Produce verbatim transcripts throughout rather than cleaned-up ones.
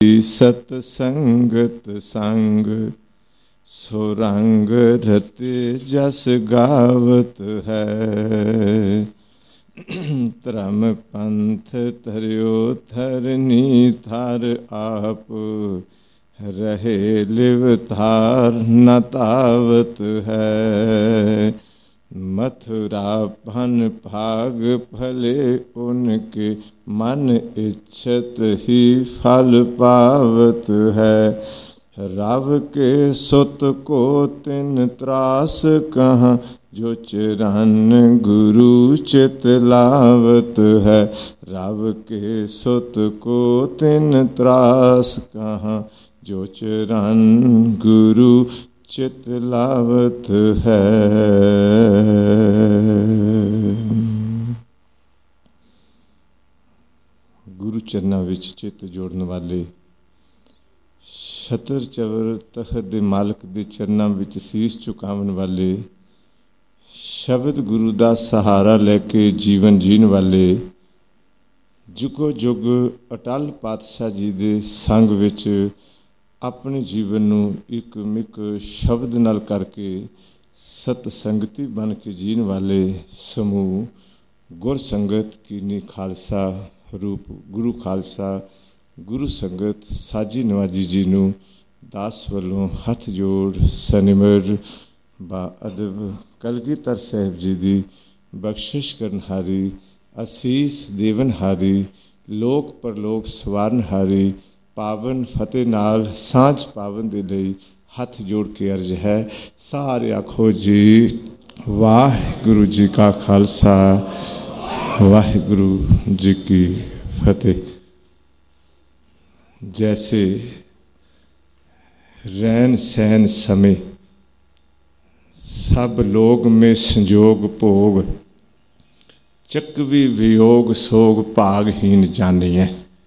सत संगत संग सुरंग रते जस गावत है। धर्म पंथ धरियो धरनी थर आप रहे लिव थार न तावत है। मथुरा भन भाग फले उनके मन इच्छत ही फल पावत है। रव के सुत को तिन त्रास कहाँ जो चरण गुरु चित लावत है। रव के सुत को तिन त्रास कहाँ जो चरण गुरु चित लावत है। गुरु चरना विच चित जोड़न वाले छतर चवर तखत दे मालक दे चरना विच सीस झुकावन वाले शब्द गुरु दा सहारा लैके जीवन जीण वाले जुगो जुग अटल पातशाह जी दे संग विच अपने जीवन नूं एक मिक शब्द नाल करके सत संगति बन के जीण वाले समूह गुर संगत कीनी खालसा रूप गुरु खालसा गुरु संगत साजी नवाजी जी नूं दास वल्लों हथ जोड़ सनिमर बा अदब कलगीधर साहिब जी दी बख्शिश करनहारी असीस देवनहारी लोक परलोक सवारनहारी पावन फतेह नाल सांझ पावन दे लई हथ जोड़ के अर्ज है। सारे आखो जी वाहिगुरु जी का खालसा वाहिगुरु जी की फतेह। जैसे रैन सहन समय सब लोग में संजोग भोग चकवी वियोग सोग भागहीन जानिए।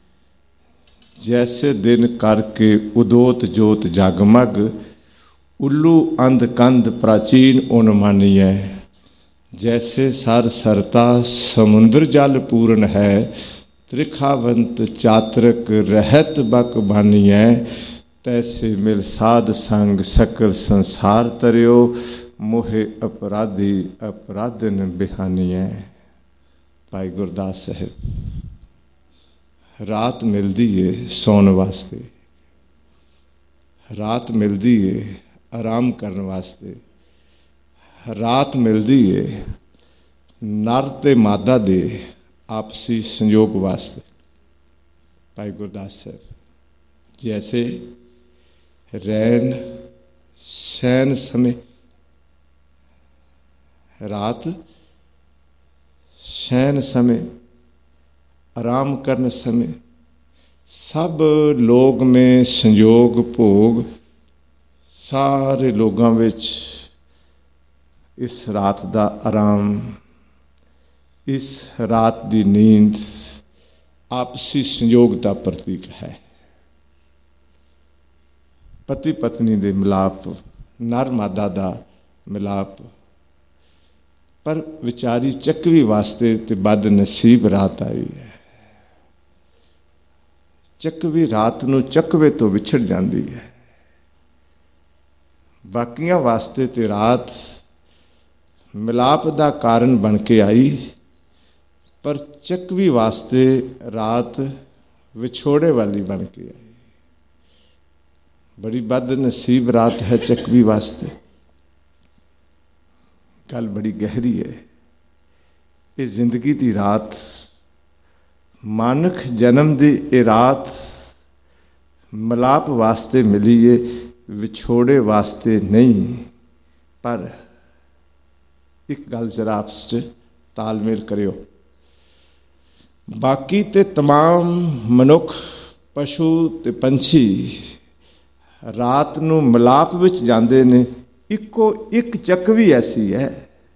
जैसे दिन करके उदोत जोत जगमग उल्लू अंध कंध प्राचीन उन मानिए। जैसे सर सरता समुद्र जल पूर्ण है त्रिखावंत चात्रक रहत बक बानिए। तैसे मिल साध संग सकल संसार तरियो मोहे अपराधी अपराधन बिहानिए। भाई गुरदास साहिब रात मिलती है सौन वास्ते रात मिलती है आराम करने वास्ते रात मिलती है नर ते मादा दे आपसी संयोग वास्ते। भाई गुरदास साहब जैसे रैन शैन समय रात शैन समय आराम करने समय सब लोग में संयोग भोग सारे लोगों विच इस रात दा आराम इस रात दी नींद आपसी संयोग का प्रतीक है। पति पत्नी दे मिलाप नर मादा दा मिलाप पर विचारी चकवी वास्ते ते बद नसीब रात आई है। चकवी रात नूं चकवे तो विछड़ जाती है। बाकियां वास्ते ते रात मिलाप दा कारण बन के आई पर चकवी वास्ते रात विछोड़े वाली बन के आई। बड़ी बद नसीब रात है चकवी वास्ते। गल बड़ी गहरी है। ये जिंदगी दी रात मानक जन्म दी ये रात मिलाप वास्ते मिली है विछोड़े वास्ते नहीं। पर एक गल जरा आपस च तालमेल करियो। बाकी ते तमाम मनुख पशु ते पंछी रात नूं मिलाप विच जांदे ने। इको एक चकवी ऐसी है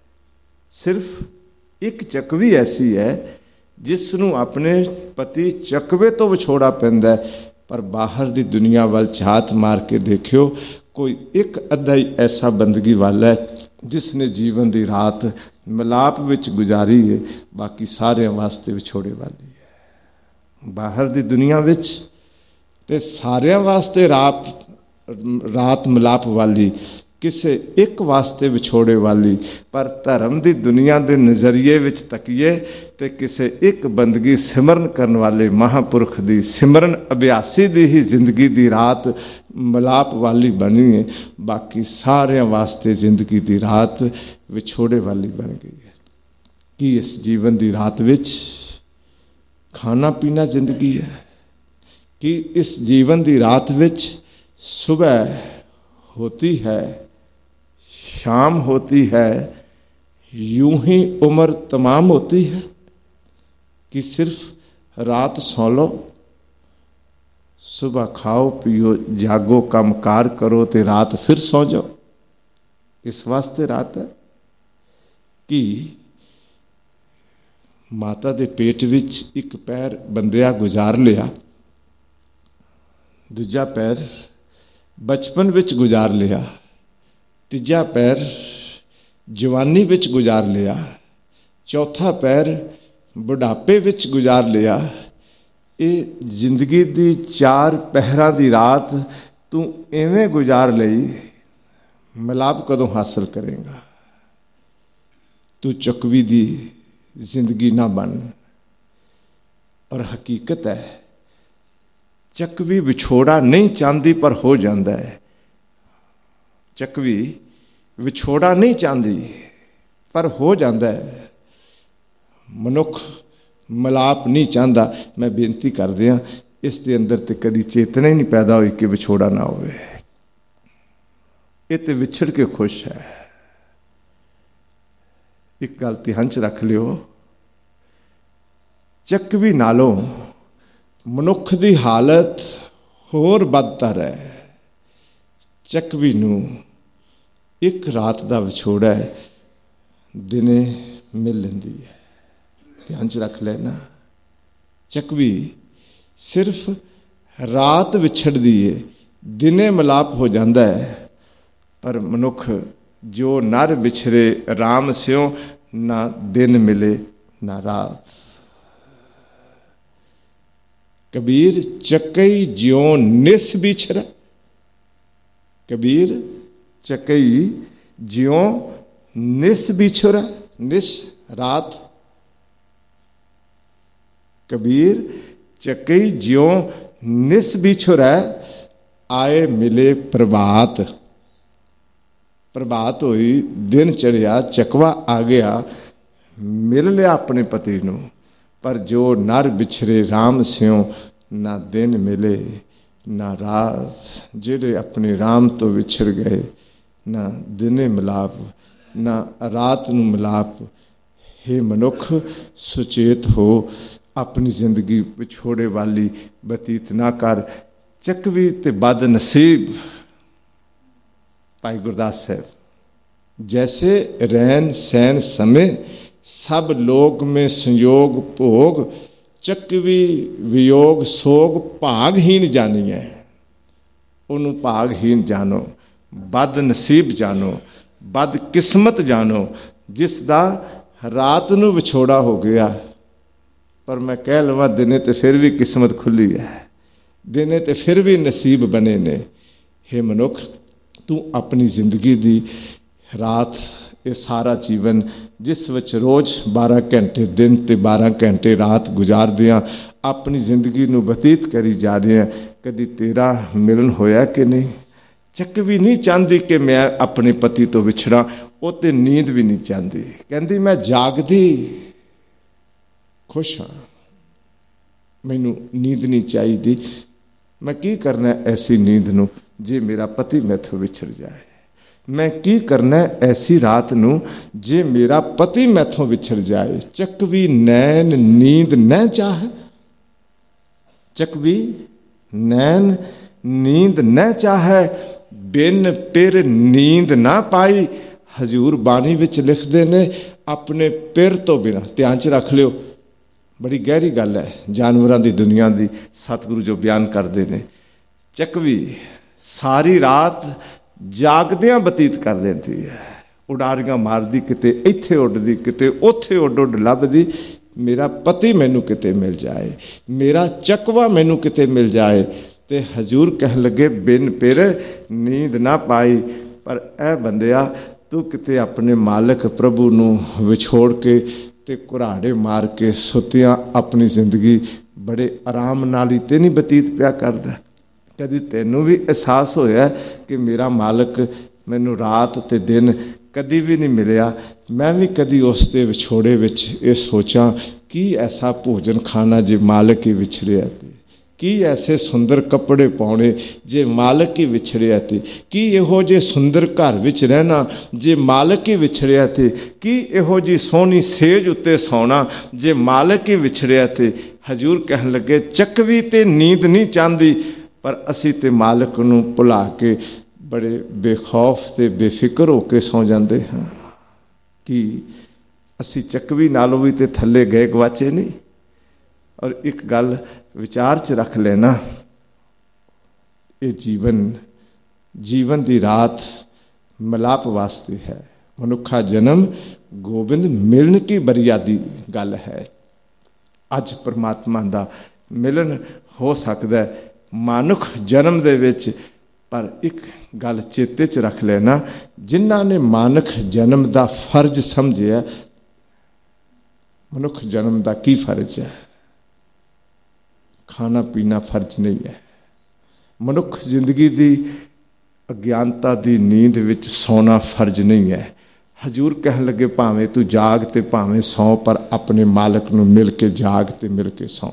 सिर्फ एक चकवी ऐसी है जिसनों अपने पति चकवे तो विछोड़ा पैंदा है। पर बाहर की दुनिया वाल झात मार के देखियो कोई एक अद्धा ही ऐसा बंदगी वाला है जिसने जीवन की रात मिलाप विच गुजारी है। बाकी सारे वास्ते विछोड़े वाली है। बाहर की दुनिया विच ਤੇ ਸਾਰਿਆਂ ਵਾਸਤੇ ਰਾਤ ਰਾਤ ਮਿਲਾਪ ਵਾਲੀ, ਕਿਸੇ ਇੱਕ ਵਾਸਤੇ ਵਿਛੋੜੇ ਵਾਲੀ। ਪਰ ਧਰਮ ਦੀ ਦੁਨੀਆ ਦੇ ਨਜ਼ਰੀਏ ਵਿੱਚ ਤੱਕੀਏ ਤੇ ਕਿਸੇ ਇੱਕ ਬੰਦਗੀ ਸਿਮਰਨ ਕਰਨ ਵਾਲੇ ਮਹਾਂਪੁਰਖ ਦੀ, ਸਿਮਰਨ ਅਭਿਆਸੀ ਦੀ ਹੀ ਜ਼ਿੰਦਗੀ ਦੀ ਰਾਤ ਮਿਲਾਪ ਵਾਲੀ ਬਣੀ ਹੈ। ਬਾਕੀ ਸਾਰਿਆਂ ਵਾਸਤੇ ਜ਼ਿੰਦਗੀ ਦੀ ਰਾਤ ਵਿਛੋੜੇ ਵਾਲੀ ਬਣ ਗਈ ਹੈ। ਕੀ ਇਸ ਜੀਵਨ ਦੀ ਰਾਤ ਵਿੱਚ ਖਾਣਾ ਪੀਣਾ ਜ਼ਿੰਦਗੀ ਹੈ? कि इस जीवन की रात विच सुबह होती है, शाम होती है, यूं ही उम्र तमाम होती है कि सिर्फ रात सौ लो, सुबह खाओ पियो जागो काम कार करो तो रात फिर सौ जाओ। इस वास्ते रात है कि माता दे पेट विच एक पैर बंदिया गुजार लिया, दूजा पैर बचपन विच गुजार लिया, तीजा पैर जवानी विच गुजार लिया, चौथा पैर बुढ़ापे विच गुजार लिया। ये जिंदगी दी चार पहरां दी रात तू इवें गुजार लई, मिलाप कदों हासिल करेगा? तू चुकवी दी जिंदगी ना बन। और हकीकत है चकवी विछोड़ा नहीं चाहती पर हो जाता है। चकवी विछोड़ा नहीं चाहती पर हो जाता है। मनुख मिलाप नहीं चाहता। मैं बेनती कर दिया इस दे अंदर तो कभी चेतना ही नहीं पैदा हुई कि विछोड़ा ना होवे। ये तो विछड़ के खुश है। एक गल ध्यान च रख लियो, चकवी नालों मनुख की हालत होर बदतर है। चकवी नूं एक रात का विछोड़ा दिने मिल लेंदी है। ध्यान च रख लेना, चकवी सिर्फ रात विछड़दी है, दिने मिलाप हो जाता है। पर मनुख जो नर विछड़े राम स्यों, ना दिन मिले ना रात। कबीर चकई ज्यों निस बिछड़ा, कबीर चकई ज्यों निस बिछड़ा, निस रात। कबीर चकई ज्यों निस बिछड़ा, आए मिले प्रभात। प्रभात हुई, दिन चढ़िया, चकवा आ गया, मिल लिया अपने पति नूं। पर जो नर बिछड़े राम स्यों, ना दिन मिले ना रात। जेड़े अपने राम तो विछड़ गए, ना दिने मिलाप ना रात नूं मिलाप। हे मनुख सुचेत हो, अपनी जिंदगी विछोड़े वाली बतीत ना कर। चकवी ते बद नसीब भाई गुरदास साहब, जैसे रैन सैन समय सब लोग में संयोग भोग, चकवी वियोग सोग भागहीन जानी है। उन्हों भागहीन जानो, बद नसीब जानो, बद किस्मत जानो, जिसदा रात नूं विछोड़ा हो गया। पर मैं कह लवा दिने तो फिर भी किस्मत खुली है, दिने तो फिर भी नसीब बने ने। हे मनुख, तू अपनी जिंदगी दी रात, ये सारा जीवन जिस विच रोज़ बारह घंटे दिन ते बारह घंटे रात गुजार दियाँ अपनी जिंदगी नूं बतीत करी जा रहे हैं, कदी तेरा मिलन होया कि नहीं? चकवी नहीं चाहती कि मैं अपने पति तो विछड़ा, वो तो नींद भी नहीं चाहती। कहती मैं जागदी खुश हाँ, मैनू नींद नहीं चाहिए। मैं की करना ऐसी नींद नूं जे मेरा पति मैथों विछड़ जाए। मैं की करना ऐसी रात नूं जे मेरा पति मैथों विछड़ जाए। चकवी नैन नींद न चाह, चकवी नैन नींद न चाहे, बिन पिर नींद ना पाई। हजूर बाणी विच लिखते ने अपने पिर तो बिना। ध्यान च रख लियो, बड़ी गहरी गल है जानवरों की दुनिया की। सतगुरु जो बयान करते हैं, चकवी सारी रात जागदियां बतीत कर देती है। उडारियां मारदी, किते इत्थे उड्डदी, किते उत्थे उड उड लभदी। मेरा पति मैनू किते मिल जाए, मेरा चकवा मैनू किते मिल जाए। ਤੇ ਹਜ਼ੂਰ ਕਹਿਣ ਲੱਗੇ ਬਿਨ ਪਿਰ ਨੀਂਦ ਨਾ ਪਾਈ। ਪਰ ਇਹ ਬੰਦਿਆ ਤੂੰ ਕਿਤੇ ਆਪਣੇ ਮਾਲਕ ਪ੍ਰਭੂ ਨੂੰ ਵਿਛੋੜ ਕੇ ਤੇ ਕੁਰਾੜੇ ਮਾਰ ਕੇ ਸੁੱਤਿਆਂ ਆਪਣੀ ਜ਼ਿੰਦਗੀ ਬੜੇ ਆਰਾਮ ਨਾਲ ਹੀ ਤੇ ਨਹੀਂ ਬਤੀਤ ਪਿਆ ਕਰਦਾ? ਕਦੀ ਤੈਨੂੰ ਵੀ ਅਹਿਸਾਸ ਹੋਇਆ ਕਿ ਮੇਰਾ ਮਾਲਕ ਮੈਨੂੰ ਰਾਤ ਤੇ ਦਿਨ ਕਦੀ ਵੀ ਨਹੀਂ ਮਿਲਿਆ? ਮੈਂ ਵੀ ਕਦੀ ਉਸ ਦੇ ਵਿਛੋੜੇ ਵਿੱਚ ਇਹ ਸੋਚਾਂ ਕੀ ਐਸਾ ਭੋਜਨ ਖਾਣਾ ਜੇ ਮਾਲਕ ਹੀ ਵਿਛੜਿਆ ਤੇ, ਕੀ ਐਸੇ ਸੁੰਦਰ ਕੱਪੜੇ ਪਾਉਣੇ ਜੇ ਮਾਲਕ ਹੀ ਵਿਛੜਿਆ ਤੇ, ਕੀ ਇਹੋ ਜਿਹੇ ਸੁੰਦਰ ਘਰ ਵਿੱਚ ਰਹਿਣਾ ਜੇ ਮਾਲਕ ਹੀ ਵਿਛੜਿਆ ਤੇ, ਕੀ ਇਹੋ ਜਿਹੀ ਸੋਹਣੀ ਸੇਜ ਉੱਤੇ ਸੌਣਾ ਜੇ ਮਾਲਕ ਹੀ ਵਿਛੜਿਆ ਤੇ। ਹਜ਼ੂਰ ਕਹਿਣ ਲੱਗੇ ਚੱਕਵੀ ਤੇ ਨੀਂਦ ਨਹੀਂ ਚਾਹੁੰਦੀ, ਪਰ ਅਸੀਂ ਤੇ ਮਾਲਕ ਨੂੰ ਭੁਲਾ ਕੇ ਬੜੇ ਬੇਖੌਫ ਤੇ ਬੇਫਿਕਰ ਹੋ ਕੇ ਸੌਂ ਜਾਂਦੇ ਹਾਂ। ਕਿ ਅਸੀਂ ਚੱਕਵੀ ਨਾਲੋਂ ਵੀ ਤੇ ਥੱਲੇ ਗਏ ਗਵਾਚੇ ਨਹੀਂ? ਔਰ ਇੱਕ ਗੱਲ ਵਿਚਾਰ 'ਚ ਰੱਖ ਲੈਣਾ, ਇਹ ਜੀਵਨ ਜੀਵਨ ਦੀ ਰਾਤ ਮਿਲਾਪ ਵਾਸਤੇ ਹੈ। ਮਨੁੱਖਾ ਜਨਮ ਗੋਬਿੰਦ ਮਿਲਣ ਕੀ ਬਰੀਆ ਦੀ ਗੱਲ ਹੈ। ਅੱਜ ਪਰਮਾਤਮਾ ਦਾ ਮਿਲਣ ਹੋ ਸਕਦਾ ਮਨੁੱਖ ਜਨਮ ਦੇ ਵਿੱਚ, ਪਰ ਇੱਕ ਗੱਲ ਚੇਤੇ 'ਚ ਰੱਖ ਲੈਣਾ, ਜਿਨ੍ਹਾਂ ਨੇ ਮਨੁੱਖ ਜਨਮ ਦਾ ਫਰਜ਼ ਸਮਝਿਆ, ਮਨੁੱਖ ਜਨਮ ਦਾ ਕੀ ਫਰਜ਼ ਹੈ? ਖਾਣਾ ਪੀਣਾ ਫਰਜ਼ ਨਹੀਂ ਹੈ। ਮਨੁੱਖ ਜ਼ਿੰਦਗੀ ਦੀ ਅਗਿਆਨਤਾ ਦੀ ਨੀਂਦ ਵਿੱਚ ਸੌਣਾ ਫਰਜ਼ ਨਹੀਂ ਹੈ। ਹਜ਼ੂਰ ਕਹਿਣ ਲੱਗੇ ਭਾਵੇਂ ਤੂੰ ਜਾਗ ਤੇ ਭਾਵੇਂ ਸੌਂ, ਪਰ ਆਪਣੇ ਮਾਲਕ ਨੂੰ ਮਿਲ ਕੇ ਜਾਗ ਤੇ ਮਿਲ ਕੇ ਸੌਂ।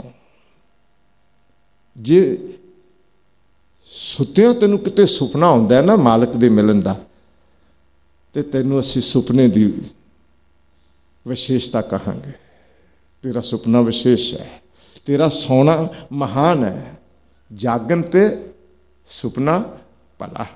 ਜੇ ਸੁੱਤਿਆਂ ਤੈਨੂੰ ਕਿਤੇ ਸੁਪਨਾ ਆਉਂਦਾ ਨਾ ਮਾਲਕ ਦੇ ਮਿਲਣ ਦਾ, ਤੇ ਤੈਨੂੰ ਅਸੀਂ ਸੁਪਨੇ ਦੀ ਵਿਸ਼ੇਸ਼ਤਾ ਕਹਾਂਗੇ। ਤੇਰਾ ਸੁਪਨਾ ਵਿਸ਼ੇਸ਼ ਹੈ, ਤੇਰਾ ਸੌਣਾ ਮਹਾਨ ਹੈ। ਜਾਗਣ ਤੇ ਸੁਪਨਾ ਭਲਾ,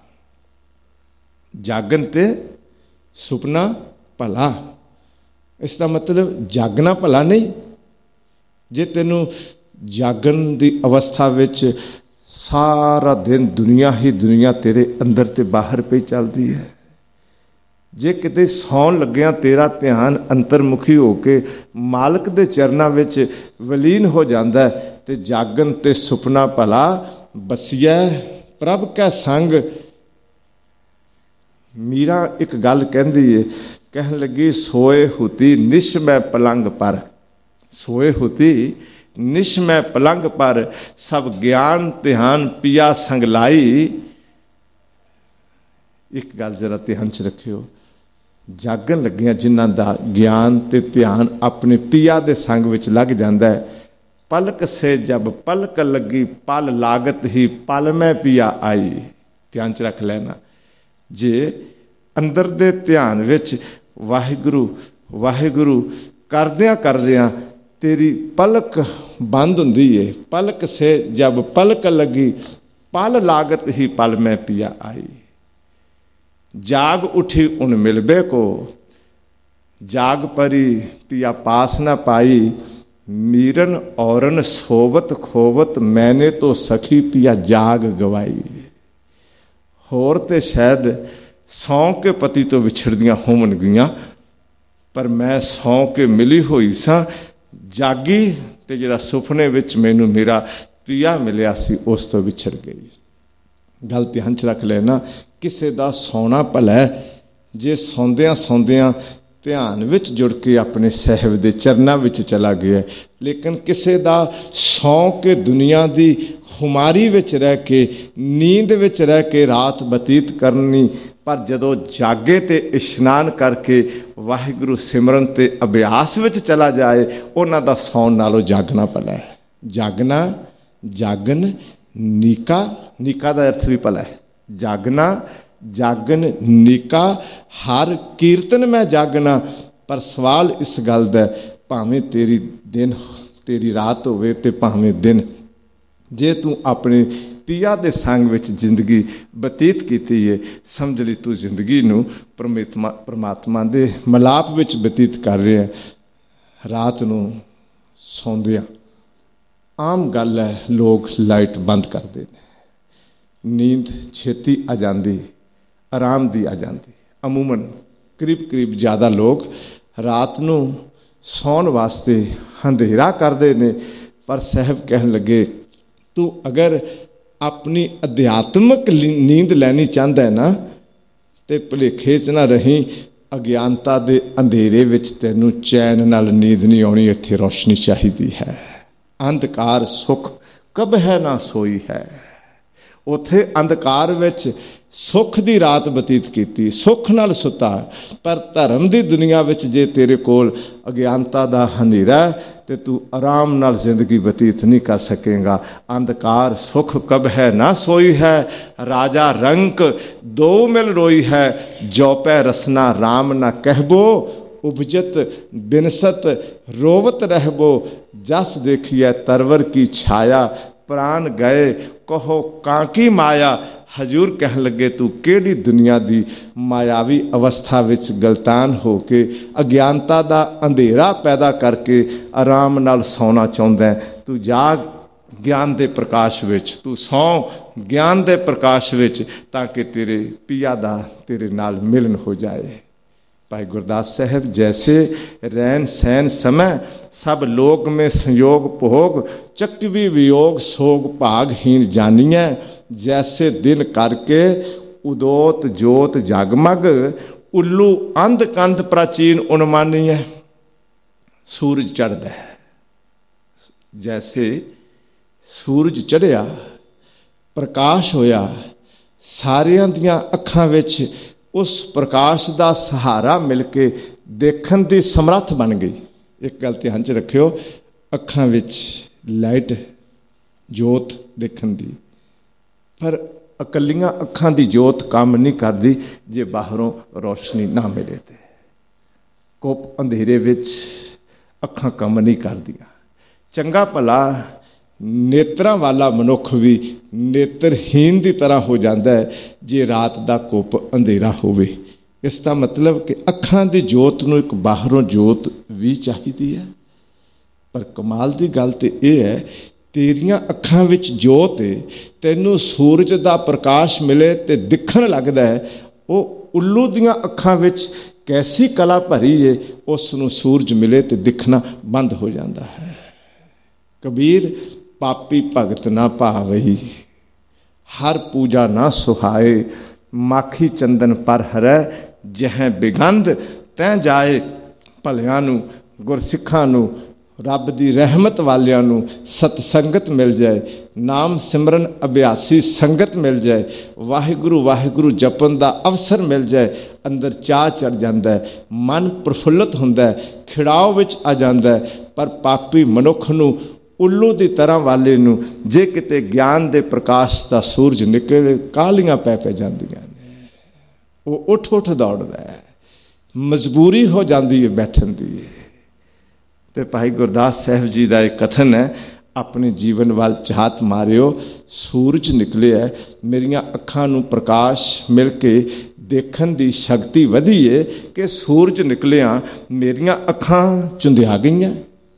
ਜਾਗਣ ਤੇ ਸੁਪਨਾ ਭਲਾ। ਇਸ ਦਾ ਮਤਲਬ ਜਾਗਣਾ ਭਲਾ ਨਹੀਂ। ਜੇ ਤੈਨੂੰ ਜਾਗਣ ਦੀ ਅਵਸਥਾ ਵਿੱਚ ਸਾਰਾ ਦਿਨ ਦੁਨੀਆ ਹੀ ਦੁਨੀਆ ਤੇਰੇ ਅੰਦਰ ਤੇ ਬਾਹਰ ਪਈ ਚੱਲਦੀ ਹੈ, ਜੇ ਕਿਤੇ ਸੌਣ ਲੱਗਿਆਂ ਤੇਰਾ ਧਿਆਨ ਅੰਤਰਮੁਖੀ ਹੋ ਕੇ ਮਾਲਕ ਦੇ ਚਰਨਾਂ ਵਿੱਚ ਵਿਲੀਨ ਹੋ ਜਾਂਦਾ, ਤੇ ਜਾਗਣ ਤੇ ਸੁਪਨਾ ਭਲਾ ਬਸੀਐ ਪ੍ਰਭ ਕੈ ਸੰਗ। ਮੀਰਾ ਇੱਕ ਗੱਲ ਕਹਿੰਦੀ ਏ, ਕਹਿਣ ਲੱਗੀ ਸੋਏ ਹੁਤੀ ਨਿਸ਼ ਮੈਂ ਪਲੰਗ ਪਰ, ਸੋਏ ਹੁਤੀ ਨਿਸ਼ ਮੈਂ ਪਲੰਗ ਪਰ, ਸਭ ਗਿਆਨ ਧਿਆਨ ਪਿਆ ਸੰਗ ਲਾਈ। ਇੱਕ ਗੱਲ ਜ਼ਰਾ ਧਿਆਨ 'ਚ ਰੱਖਿਓ, ਜਾਗਣ ਲੱਗਿਆਂ ਜਿਨ੍ਹਾਂ ਦਾ ਗਿਆਨ ਤੇ ਧਿਆਨ ਆਪਣੇ ਪਿਆ ਦੇ ਸੰਗ ਵਿੱਚ ਲੱਗ ਜਾਂਦਾ ਹੈ, ਪਲਕ ਸੇ ਜਬ ਪਲਕ ਲੱਗੀ ਪਲ ਲਾਗਤ ਹੀ ਪਲ ਮੈਂ ਪਿਆ ਆਈ। ਧਿਆਨ 'ਚ ਰੱਖ ਲੈਣਾ, ਜੇ ਅੰਦਰ ਦੇ ਧਿਆਨ ਵਿੱਚ ਵਾਹਿਗੁਰੂ ਵਾਹਿਗੁਰੂ ਕਰਦਿਆਂ ਕਰਦਿਆਂ ਤੇਰੀ ਪਲਕ ਬੰਦ ਹੁੰਦੀ ਏ, ਪਲਕ ਸੇ ਜਬ ਪਲਕ ਲੱਗੀ ਪਲ ਲਾਗਤ ਹੀ ਪਲ ਮੈਂ ਪਿਆ ਆਈ। जाग उठी उन मिलबे को, जाग परी पिया पास न पाई, मीरन औरन सोवत खोवत मैंने तो सखी पिया जाग गवाई। होर ते शायद सौं के पति तो विछड़दियां होवन गईयां, पर मैं सौं के मिली होई सां जागी, ते जिहड़ा सुपने विच मैनू मेरा पिया मिलिया सी उस तो विछड़ गई। गल ध्यान च रख लेना, ਕਿਸੇ ਦਾ ਸੌਣਾ ਭਲਾ, ਜੇ ਸੌਂਦਿਆਂ ਸੌਂਦਿਆਂ ਧਿਆਨ ਵਿੱਚ ਜੁੜ ਕੇ ਆਪਣੇ ਸਾਹਿਬ ਦੇ ਚਰਨਾਂ ਵਿੱਚ ਚਲਾ ਗਿਆ। ਲੇਕਿਨ ਕਿਸੇ ਦਾ ਸੌਂ ਕੇ ਦੁਨੀਆ ਦੀ ਖੁਮਾਰੀ ਵਿੱਚ ਰਹਿ ਕੇ ਨੀਂਦ ਵਿੱਚ ਰਹਿ ਕੇ ਰਾਤ ਬਤੀਤ ਕਰਨੀ, ਪਰ ਜਦੋਂ ਜਾਗੇ ਤੇ ਇਸ਼ਨਾਨ ਕਰਕੇ ਵਾਹਿਗੁਰੂ ਸਿਮਰਨ ਤੇ ਅਭਿਆਸ ਵਿੱਚ ਚਲਾ ਜਾਏ, ਉਹਨਾਂ ਦਾ ਸੌਣ ਨਾਲੋਂ ਜਾਗਣਾ ਭਲਾ ਹੈ। ਜਾਗਣਾ ਜਾਗਣ ਨੀਕਾ, ਨੀਕਾ ਦਾ ਅਰਥ ਵੀ ਭਲਾ ਹੈ। ਜਾਗਣਾ ਜਾਗਣ ਨੀਕਾ, ਹਰ ਕੀਰਤਨ ਮੈਂ ਜਾਗਣਾ। ਪਰ ਸਵਾਲ ਇਸ ਗੱਲ ਦਾ, ਭਾਵੇਂ ਤੇਰੀ ਦਿਨ ਤੇਰੀ ਰਾਤ ਹੋਵੇ ਤੇ ਭਾਵੇਂ ਦਿਨ, ਜੇ ਤੂੰ ਆਪਣੇ ਪਿਆ ਦੇ ਸੰਗ ਵਿੱਚ ਜ਼ਿੰਦਗੀ ਬਤੀਤ ਕੀਤੀ ਹੈ, ਸਮਝ ਲਈ ਤੂੰ ਜ਼ਿੰਦਗੀ ਨੂੰ ਪਰਮਾਤਮਾ ਪਰਮਾਤਮਾ ਦੇ ਮਿਲਾਪ ਵਿੱਚ ਬਤੀਤ ਕਰ ਰਿਹਾ। ਰਾਤ ਨੂੰ ਸੌਂਦਿਆਂ ਆਮ ਗੱਲ ਹੈ, ਲੋਕ ਲਾਈਟ ਬੰਦ ਕਰਦੇ ਨੇ, ਨੀਂਦ ਛੇਤੀ ਆ ਜਾਂਦੀ, ਆਰਾਮ ਦੀ ਆ ਜਾਂਦੀ। ਅਮੂਮਨ ਕਰੀਬ ਕਰੀਬ ਜ਼ਿਆਦਾ ਲੋਕ ਰਾਤ ਨੂੰ ਸੌਣ ਵਾਸਤੇ ਹਨੇਰਾ ਕਰਦੇ ਨੇ। ਪਰ ਸਾਹਿਬ ਕਹਿਣ ਲੱਗੇ, ਤੂੰ ਅਗਰ ਆਪਣੀ ਅਧਿਆਤਮਕ ਨੀਂਦ ਲੈਣੀ ਚਾਹੁੰਦਾ ਹੈ ਨਾ, ਤੇ ਭੁਲੇਖੇ 'ਚ ਨਾ ਰਹੀ। ਅਗਿਆਨਤਾ ਦੇ ਅੰਧੇਰੇ ਵਿੱਚ ਤੈਨੂੰ ਚੈਨ ਨਾਲ ਨੀਂਦ ਨਹੀਂ ਆਉਣੀ, ਇੱਥੇ ਰੌਸ਼ਨੀ ਚਾਹੀਦੀ ਹੈ। ਅੰਧਕਾਰ ਸੁੱਖ ਕਬਹਿ ਨਾ ਸੋਈ ਹੈ। ਉੱਥੇ ਅੰਧਕਾਰ ਵਿੱਚ ਸੁੱਖ ਦੀ ਰਾਤ ਬਤੀਤ ਕੀਤੀ, ਸੁੱਖ ਨਾਲ ਸੁੱਤਾ। ਪਰ ਧਰਮ ਦੀ ਦੁਨੀਆ ਵਿੱਚ ਜੇ ਤੇਰੇ ਕੋਲ ਅਗਿਆਨਤਾ ਦਾ ਹਨੇਰਾ ਤੇ ਤੂੰ ਆਰਾਮ ਨਾਲ ਜ਼ਿੰਦਗੀ ਬਤੀਤ ਨਹੀਂ ਕਰ ਸਕੇਗਾ। ਅੰਧਕਾਰ ਸੁੱਖ ਕਬਹਿ ਨਾ ਸੋਈ ਹੈ, ਰਾਜਾ ਰੰਕ ਦੋ ਮਿਲ ਰੋਈ ਹੈ। ਜੋ ਪੈ ਰਸਨਾ ਰਾਮ ਨਾ ਕਹਿਬੋ, ਉਪਜਤ ਬਿਨਸਤ ਰੋਵਤ ਰਹਿਬੋ। ਜਸ ਦੇਖੀਐ ਤਰਵਰ ਕੀ ਛਾਇਆ, ਪ੍ਰਾਨ ਗਏ ਕਹੋ ਕਾਂਕੀ ਮਾਇਆ। ਹਜ਼ੂਰ ਕਹਿਣ ਲੱਗੇ ਤੂੰ ਕਿਹੜੀ ਦੁਨੀਆ ਦੀ ਮਾਇਆਵੀ ਅਵਸਥਾ ਵਿੱਚ ਗਲਤਾਨ ਹੋ ਕੇ ਅਗਿਆਨਤਾ ਦਾ ਅੰਧੇਰਾ ਪੈਦਾ ਕਰਕੇ ਆਰਾਮ ਨਾਲ ਸੌਣਾ ਚਾਹੁੰਦਾ। ਤੂੰ ਜਾਗ ਗਿਆਨ ਦੇ ਪ੍ਰਕਾਸ਼ ਵਿੱਚ, ਤੂੰ ਸੌਂ ਗਿਆਨ ਦੇ ਪ੍ਰਕਾਸ਼ ਵਿੱਚ, ਤਾਂ ਕਿ ਤੇਰੇ ਪਿਆ ਦਾ ਤੇਰੇ ਨਾਲ ਮਿਲਨ ਹੋ ਜਾਏ। ਭਾਈ ਗੁਰਦਾਸ ਸਾਹਿਬ, ਜੈਸੇ ਰਹਿਨ ਸਹਿਨ ਸਮੈ ਸਭ ਲੋਕ ਮੇਂ ਸੰਯੋਗ ਭੋਗ, ਚੱਕਵੀ ਵਿਯੋਗ ਸੋਗ ਭਾਗਹੀਣ ਜਾਨੀਐ। ਜੈਸੇ ਦਿਨ ਕਰਕੇ ਉਦੋਤ ਜੋਤ ਜਗਮਗ, ਉੱਲੂ ਅੰਧ ਕੰਧ ਪ੍ਰਾਚੀਨ ਉਨਮਾਨੀਐ। ਸੂਰਜ ਚੜ੍ਹਦਾ ਹੈ, ਜੈਸੇ ਸੂਰਜ ਚੜ੍ਹਿਆ, ਪ੍ਰਕਾਸ਼ ਹੋਇਆ, ਸਾਰਿਆਂ ਦੀਆਂ ਅੱਖਾਂ ਵਿੱਚ ਉਸ ਪ੍ਰਕਾਸ਼ ਦਾ ਸਹਾਰਾ ਮਿਲ ਕੇ ਦੇਖਣ ਦੀ ਸਮਰੱਥ ਬਣ ਗਈ। ਇੱਕ ਗੱਲ ਧਿਆਨ 'ਚ ਰੱਖਿਓ, ਅੱਖਾਂ ਵਿੱਚ ਲਾਈਟ ਜੋਤ ਦੇਖਣ ਦੀ, ਪਰ ਇਕੱਲੀਆਂ ਅੱਖਾਂ ਦੀ ਜੋਤ ਕੰਮ ਨਹੀਂ ਕਰਦੀ ਜੇ ਬਾਹਰੋਂ ਰੌਸ਼ਨੀ ਨਾ ਮਿਲੇ। ਤੇ ਕੁੱਪ ਅੰਧੇਰੇ ਵਿੱਚ ਅੱਖਾਂ ਕੰਮ ਨਹੀਂ ਕਰਦੀਆਂ। ਚੰਗਾ ਭਲਾ ਨੇਤਰਾਂ ਵਾਲਾ ਮਨੁੱਖ ਵੀ ਨੇਤਰਹੀਨ ਦੀ ਤਰ੍ਹਾਂ ਹੋ ਜਾਂਦਾ ਹੈ ਜੇ ਰਾਤ ਦਾ ਕੁੱਪ ਅੰਧੇਰਾ ਹੋਵੇ। ਇਸ ਦਾ ਮਤਲਬ ਕਿ ਅੱਖਾਂ ਦੀ ਜੋਤ ਨੂੰ ਇੱਕ ਬਾਹਰੋਂ ਜੋਤ ਵੀ ਚਾਹੀਦੀ ਹੈ। ਪਰ ਕਮਾਲ ਦੀ ਗੱਲ ਤਾਂ ਇਹ ਹੈ, ਤੇਰੀਆਂ ਅੱਖਾਂ ਵਿੱਚ ਜੋਤ ਹੈ, ਤੈਨੂੰ ਸੂਰਜ ਦਾ ਪ੍ਰਕਾਸ਼ ਮਿਲੇ ਤੇ ਦਿਖਣ ਲੱਗਦਾ ਹੈ। ਉਹ ਉੱਲੂ ਦੀਆਂ ਅੱਖਾਂ ਵਿੱਚ ਕੈਸੀ ਕਲਾ ਭਰੀ ਹੈ, ਉਸ ਨੂੰ ਸੂਰਜ ਮਿਲੇ ਤੇ ਦਿਖਣਾ ਬੰਦ ਹੋ ਜਾਂਦਾ ਹੈ। ਕਬੀਰ, ਪਾਪੀ ਭਗਤ ਨਾ ਭਾਵਈ, ਹਰ ਪੂਜਾ ਨਾ ਸੁਹਾਏ। ਮਾਖੀ ਚੰਦਨ ਪਰ ਹਰੈ, ਜਹ ਬਿਗੰਧ ਤੈਂ ਜਾਏ। ਭਲਿਆਂ ਨੂੰ, ਗੁਰਸਿੱਖਾਂ ਨੂੰ, ਰੱਬ ਦੀ ਰਹਿਮਤ ਵਾਲਿਆਂ ਨੂੰ ਸਤਸੰਗਤ ਮਿਲ ਜਾਏ, ਨਾਮ ਸਿਮਰਨ ਅਭਿਆਸੀ ਸੰਗਤ ਮਿਲ ਜਾਏ, ਵਾਹਿਗੁਰੂ ਵਾਹਿਗੁਰੂ ਜਪਣ ਦਾ ਅਵਸਰ ਮਿਲ ਜਾਏ, ਅੰਦਰ ਚਾਅ ਚੜ੍ਹ ਜਾਂਦਾ ਹੈ, ਮਨ ਪ੍ਰਫੁੱਲਤ ਹੁੰਦਾ ਹੈ, ਖਿੜਾਓ ਵਿੱਚ ਆ ਜਾਂਦਾ ਹੈ। ਪਰ ਪਾਪੀ ਮਨੁੱਖ ਨੂੰ, ਉੱਲੂ ਦੀ ਤਰ੍ਹਾਂ ਵਾਲੇ ਨੂੰ, ਜੇ ਕਿਤੇ ਗਿਆਨ ਦੇ ਪ੍ਰਕਾਸ਼ ਦਾ ਸੂਰਜ ਨਿਕਲੇ, ਕਾਹਲੀਆਂ ਪੈ ਪੈ ਜਾਂਦੀਆਂ ਨੇ। ਉਹ ਉੱਠ ਉੱਠ ਦੌੜਦਾ ਹੈ, ਮਜਬੂਰੀ ਹੋ ਜਾਂਦੀ ਹੈ ਬੈਠਣ ਦੀ। ਤੇ ਭਾਈ ਗੁਰਦਾਸ ਸਾਹਿਬ ਜੀ ਦਾ ਇਹ ਕਥਨ ਹੈ, ਆਪਣੇ ਜੀਵਨ ਵੱਲ ਝਾਤ ਮਾਰਿਓ, ਸੂਰਜ ਨਿਕਲਿਆ, ਮੇਰੀਆਂ ਅੱਖਾਂ ਨੂੰ ਪ੍ਰਕਾਸ਼ ਮਿਲ ਕੇ ਦੇਖਣ ਦੀ ਸ਼ਕਤੀ ਵਧੀ ਹੈ ਕਿ ਸੂਰਜ ਨਿਕਲਿਆ, ਮੇਰੀਆਂ ਅੱਖਾਂ ਚੁੰਧਿਆ ਗਈਆਂ,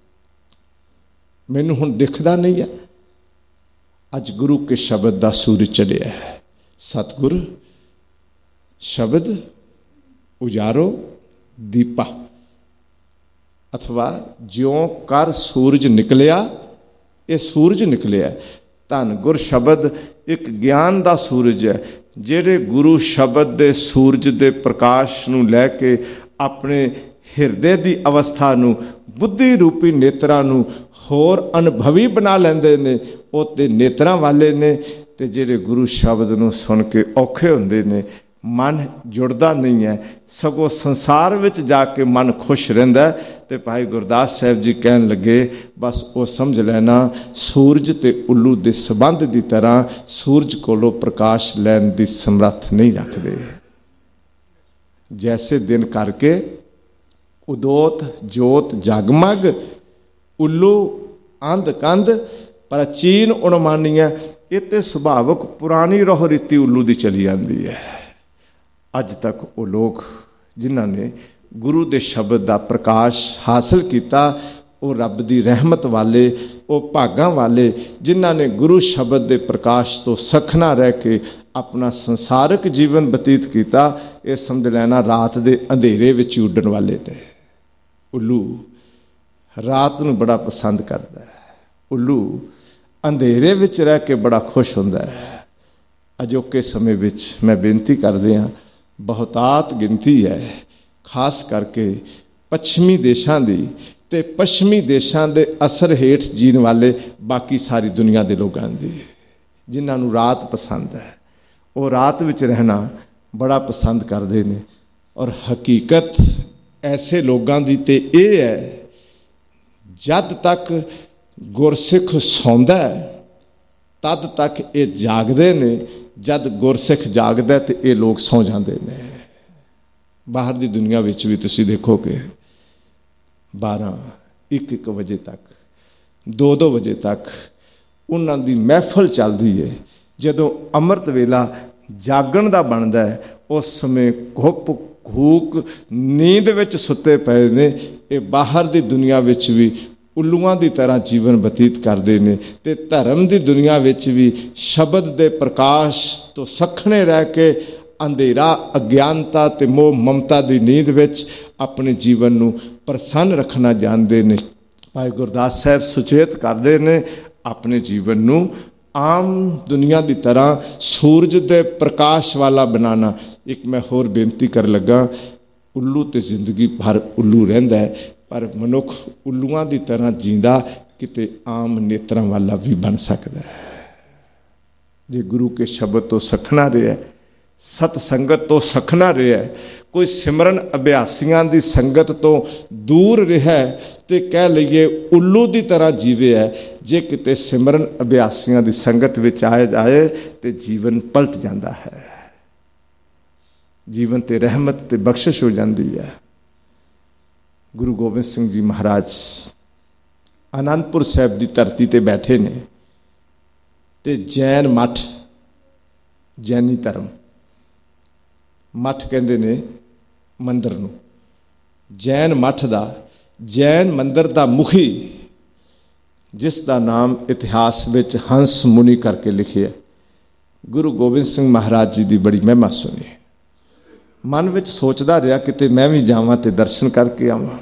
ਮੈਨੂੰ ਹੁਣ ਦਿਖਦਾ ਨਹੀਂ ਹੈ। ਅੱਜ ਗੁਰੂ ਕੇ ਸ਼ਬਦ ਦਾ ਸੂਰਜ ਚੜ੍ਹਿਆ ਹੈ। ਸਤਿਗੁਰ ਸ਼ਬਦ ਉਜਾਰੋ ਦੀਪਾ, ਅਥਵਾ ਜਿਉਂ ਕਰ ਸੂਰਜ ਨਿਕਲਿਆ, ਇਹ ਸੂਰਜ ਨਿਕਲਿਆ। ਧੰਨ ਗੁਰ ਸ਼ਬਦ ਇੱਕ ਗਿਆਨ ਦਾ ਸੂਰਜ ਹੈ। ਜਿਹੜੇ ਗੁਰੂ ਸ਼ਬਦ ਦੇ ਸੂਰਜ ਦੇ ਪ੍ਰਕਾਸ਼ ਨੂੰ ਲੈ ਕੇ ਆਪਣੇ ਹਿਰਦੇ ਦੀ ਅਵਸਥਾ ਨੂੰ, ਬੁੱਧੀ ਰੂਪੀ ਨੇਤਰਾਂ ਨੂੰ ਹੋਰ ਅਨੁਭਵੀ ਬਣਾ ਲੈਂਦੇ ਨੇ, ਉਹ ਤੇ ਨੇਤਰਾਂ ਵਾਲੇ ਨੇ। ਤੇ ਜਿਹੜੇ ਗੁਰੂ ਸ਼ਬਦ ਨੂੰ ਸੁਣ ਕੇ ਔਖੇ ਹੁੰਦੇ ਨੇ, ਮਨ ਜੁੜਦਾ ਨਹੀਂ ਹੈ, ਸਗੋਂ ਸੰਸਾਰ ਵਿੱਚ ਜਾ ਕੇ ਮਨ ਖੁਸ਼ ਰਹਿੰਦਾ। ਤੇ ਭਾਈ ਗੁਰਦਾਸ ਸਾਹਿਬ ਜੀ ਕਹਿਣ ਲੱਗੇ, ਬਸ ਉਹ ਸਮਝ ਲੈਣਾ, ਸੂਰਜ ਤੇ ਉੱਲੂ ਦੇ ਸੰਬੰਧ ਦੀ ਤਰ੍ਹਾਂ ਸੂਰਜ ਕੋਲੋਂ ਪ੍ਰਕਾਸ਼ ਲੈਣ ਦੀ ਸਮਰੱਥ ਨਹੀਂ ਰੱਖਦੇ। ਜੈਸੇ ਦਿਨ ਕਰਕੇ ਉਦੋਤ ਜੋਤ ਜਗਮਗ, ਉੱਲੂ ਅੰਧ ਕੰਧ ਪ੍ਰਾਚੀਨ ਉਨਮਾਨੀਆਂ। ਇਹ ਤੇ ਸੁਭਾਵਕ ਪੁਰਾਣੀ ਰੋਹ ਰੀਤੀ ਉੱਲੂ ਦੀ ਚਲੀ ਜਾਂਦੀ ਹੈ। ਅੱਜ ਤੱਕ ਉਹ ਲੋਕ ਜਿਨ੍ਹਾਂ ਨੇ ਗੁਰੂ ਦੇ ਸ਼ਬਦ ਦਾ ਪ੍ਰਕਾਸ਼ ਹਾਸਲ ਕੀਤਾ, ਉਹ ਰੱਬ ਦੀ ਰਹਿਮਤ ਵਾਲੇ, ਉਹ ਭਾਗਾਂ ਵਾਲੇ ਜਿਨ੍ਹਾਂ ਨੇ ਗੁਰੂ ਸ਼ਬਦ ਦੇ ਪ੍ਰਕਾਸ਼ ਤੋਂ ਸਖਣਾ ਰਹਿ ਕੇ ਆਪਣਾ ਸੰਸਾਰਕ ਜੀਵਨ ਬਤੀਤ ਕੀਤਾ। ਇਹ ਸਮਝ ਲੈਣਾ, ਰਾਤ ਦੇ ਅੰਧੇਰੇ ਵਿੱਚ ਉੱਡਣ ਵਾਲੇ ਨੇ। ਉੱਲੂ ਰਾਤ ਨੂੰ ਬੜਾ ਪਸੰਦ ਕਰਦਾ ਹੈ। ਉੱਲੂ ਅੰਧੇਰੇ ਵਿੱਚ ਰਹਿ ਕੇ ਬੜਾ ਖੁਸ਼ ਹੁੰਦਾ ਹੈ। ਅਜੋਕੇ ਸਮੇਂ ਵਿੱਚ ਮੈਂ ਬੇਨਤੀ ਕਰਦੇ ਹਾਂ, ਬਹੁਤਾਤ ਗਿਣਤੀ ਹੈ ਖਾਸ ਕਰਕੇ ਪੱਛਮੀ ਦੇਸ਼ਾਂ ਦੀ ਅਤੇ ਪੱਛਮੀ ਦੇਸ਼ਾਂ ਦੇ ਅਸਰ ਹੇਠ ਜੀਣ ਵਾਲੇ ਬਾਕੀ ਸਾਰੀ ਦੁਨੀਆ ਦੇ ਲੋਕਾਂ ਦੀ, ਜਿਨ੍ਹਾਂ ਨੂੰ ਰਾਤ ਪਸੰਦ ਹੈ। ਉਹ ਰਾਤ ਵਿੱਚ ਰਹਿਣਾ ਬੜਾ ਪਸੰਦ ਕਰਦੇ ਨੇ। ਔਰ ਹਕੀਕਤ ਐਸੇ ਲੋਕਾਂ ਦੀ ਤਾਂ ਇਹ ਹੈ, ਜਦ ਤੱਕ ਗੁਰਸਿੱਖ ਸੌਂਦਾ ਤਦ ਤੱਕ ਇਹ ਜਾਗਦੇ ਨੇ, ਜਦ ਗੁਰਸਿੱਖ ਜਾਗਦਾ ਤੇ ਇਹ ਲੋਕ ਸੌਂ ਜਾਂਦੇ ਨੇ। ਬਾਹਰ ਦੀ ਦੁਨੀਆ ਵਿੱਚ ਵੀ ਤੁਸੀਂ ਦੇਖੋਗੇ ਬਾਰਾਂ ਇੱਕ ਇੱਕ ਵਜੇ ਤੱਕ, ਦੋ ਦੋ ਵਜੇ ਤੱਕ ਉਹਨਾਂ ਦੀ ਮਹਿਫਲ ਚੱਲਦੀ ਹੈ। ਜਦੋਂ ਅੰਮ੍ਰਿਤ ਵੇਲਾ ਜਾਗਣ ਦਾ ਬਣਦਾ ਹੈ, ਉਸ ਸਮੇਂ ਘੁੱਪ ਘੂਕ ਨੀਂਦ ਵਿੱਚ ਸੁੱਤੇ ਪਏ ਨੇ। ਇਹ ਬਾਹਰ ਦੀ ਦੁਨੀਆ ਵਿੱਚ ਵੀ ਉੱਲੂਆਂ ਦੀ ਤਰ੍ਹਾਂ ਜੀਵਨ ਬਤੀਤ ਕਰਦੇ ਨੇ ਅਤੇ ਧਰਮ ਦੀ ਦੁਨੀਆ ਵਿੱਚ ਵੀ ਸ਼ਬਦ ਦੇ ਪ੍ਰਕਾਸ਼ ਤੋਂ ਸੱਖਣੇ ਰਹਿ ਕੇ ਅੰਧੇਰਾ, ਅਗਿਆਨਤਾ ਅਤੇ ਮੋਹ ਮਮਤਾ ਦੀ ਨੀਂਦ ਵਿੱਚ ਆਪਣੇ ਜੀਵਨ ਨੂੰ ਪ੍ਰਸੰਨ ਰੱਖਣਾ ਜਾਣਦੇ ਨੇ। ਭਾਈ ਗੁਰਦਾਸ ਸਾਹਿਬ ਸੁਚੇਤ ਕਰਦੇ ਨੇ, ਆਪਣੇ ਜੀਵਨ ਨੂੰ ਆਮ ਦੁਨੀਆ ਦੀ ਤਰ੍ਹਾਂ ਸੂਰਜ ਦੇ ਪ੍ਰਕਾਸ਼ ਵਾਲਾ ਬਣਾਉਣਾ। ਇੱਕ ਮੈਂ ਹੋਰ ਬੇਨਤੀ ਕਰਨ ਲੱਗਾ, ਉੱਲੂ ਤੇ ਜ਼ਿੰਦਗੀ ਭਰ ਉੱਲੂ ਰਹਿੰਦਾ ਹੈ, ਪਰ ਮਨੁੱਖ ਉੱਲੂਆਂ ਦੀ ਤਰ੍ਹਾਂ ਜੀਂਦਾ ਕਿਤੇ ਆਮ ਨੇਤਰਾਂ ਵਾਲਾ ਵੀ ਬਣ ਸਕਦਾ ਹੈ। ਜੇ ਗੁਰੂ ਕੇ ਸ਼ਬਦ ਤੋਂ ਸੱਖਣਾ ਰਿਹਾ, ਸਤ ਸੰਗਤ ਤੋਂ ਸੱਖਣਾ ਰਿਹਾ, ਕੋਈ ਸਿਮਰਨ ਅਭਿਆਸੀਆਂ ਦੀ ਸੰਗਤ ਤੋਂ ਦੂਰ ਰਿਹਾ ਤੇ ਕਹਿ ਲਈਏ ਉੱਲੂ ਦੀ ਤਰ੍ਹਾਂ ਜੀਵੇ ਹੈ। ਜੇ ਕਿਤੇ ਸਿਮਰਨ ਅਭਿਆਸੀਆਂ ਦੀ ਸੰਗਤ ਵਿੱਚ ਆਏ ਜਾਏ ਤੇ ਜੀਵਨ ਪਲਟ ਜਾਂਦਾ ਹੈ, ਜੀਵਨ ਤੇ ਰਹਿਮਤ ਤੇ ਬਖਸ਼ਿਸ਼ ਹੋ ਜਾਂਦੀ ਹੈ। ਗੁਰੂ ਗੋਬਿੰਦ ਸਿੰਘ ਜੀ ਮਹਾਰਾਜ ਅਨੰਦਪੁਰ ਸਾਹਿਬ ਦੀ ਧਰਤੀ 'ਤੇ ਬੈਠੇ ਨੇ ਅਤੇ ਜੈਨ ਮੱਠ, ਜੈਨੀ ਧਰਮ, ਮੱਠ ਕਹਿੰਦੇ ਨੇ ਮੰਦਰ ਨੂੰ, ਜੈਨ ਮੱਠ ਦਾ, ਜੈਨ ਮੰਦਰ ਦਾ ਮੁਖੀ, ਜਿਸ ਦਾ ਨਾਮ ਇਤਿਹਾਸ ਵਿੱਚ ਹੰਸ ਮੁਨੀ ਕਰਕੇ ਲਿਖਿਆ, ਗੁਰੂ ਗੋਬਿੰਦ ਸਿੰਘ ਮਹਾਰਾਜ ਜੀ ਦੀ ਬੜੀ ਮਹਿਮਾ ਸੁਣੀ। ਮਨ ਵਿੱਚ ਸੋਚਦਾ ਰਿਹਾ ਕਿਤੇ ਮੈਂ ਵੀ ਜਾਵਾਂ ਅਤੇ ਦਰਸ਼ਨ ਕਰਕੇ ਆਵਾਂ।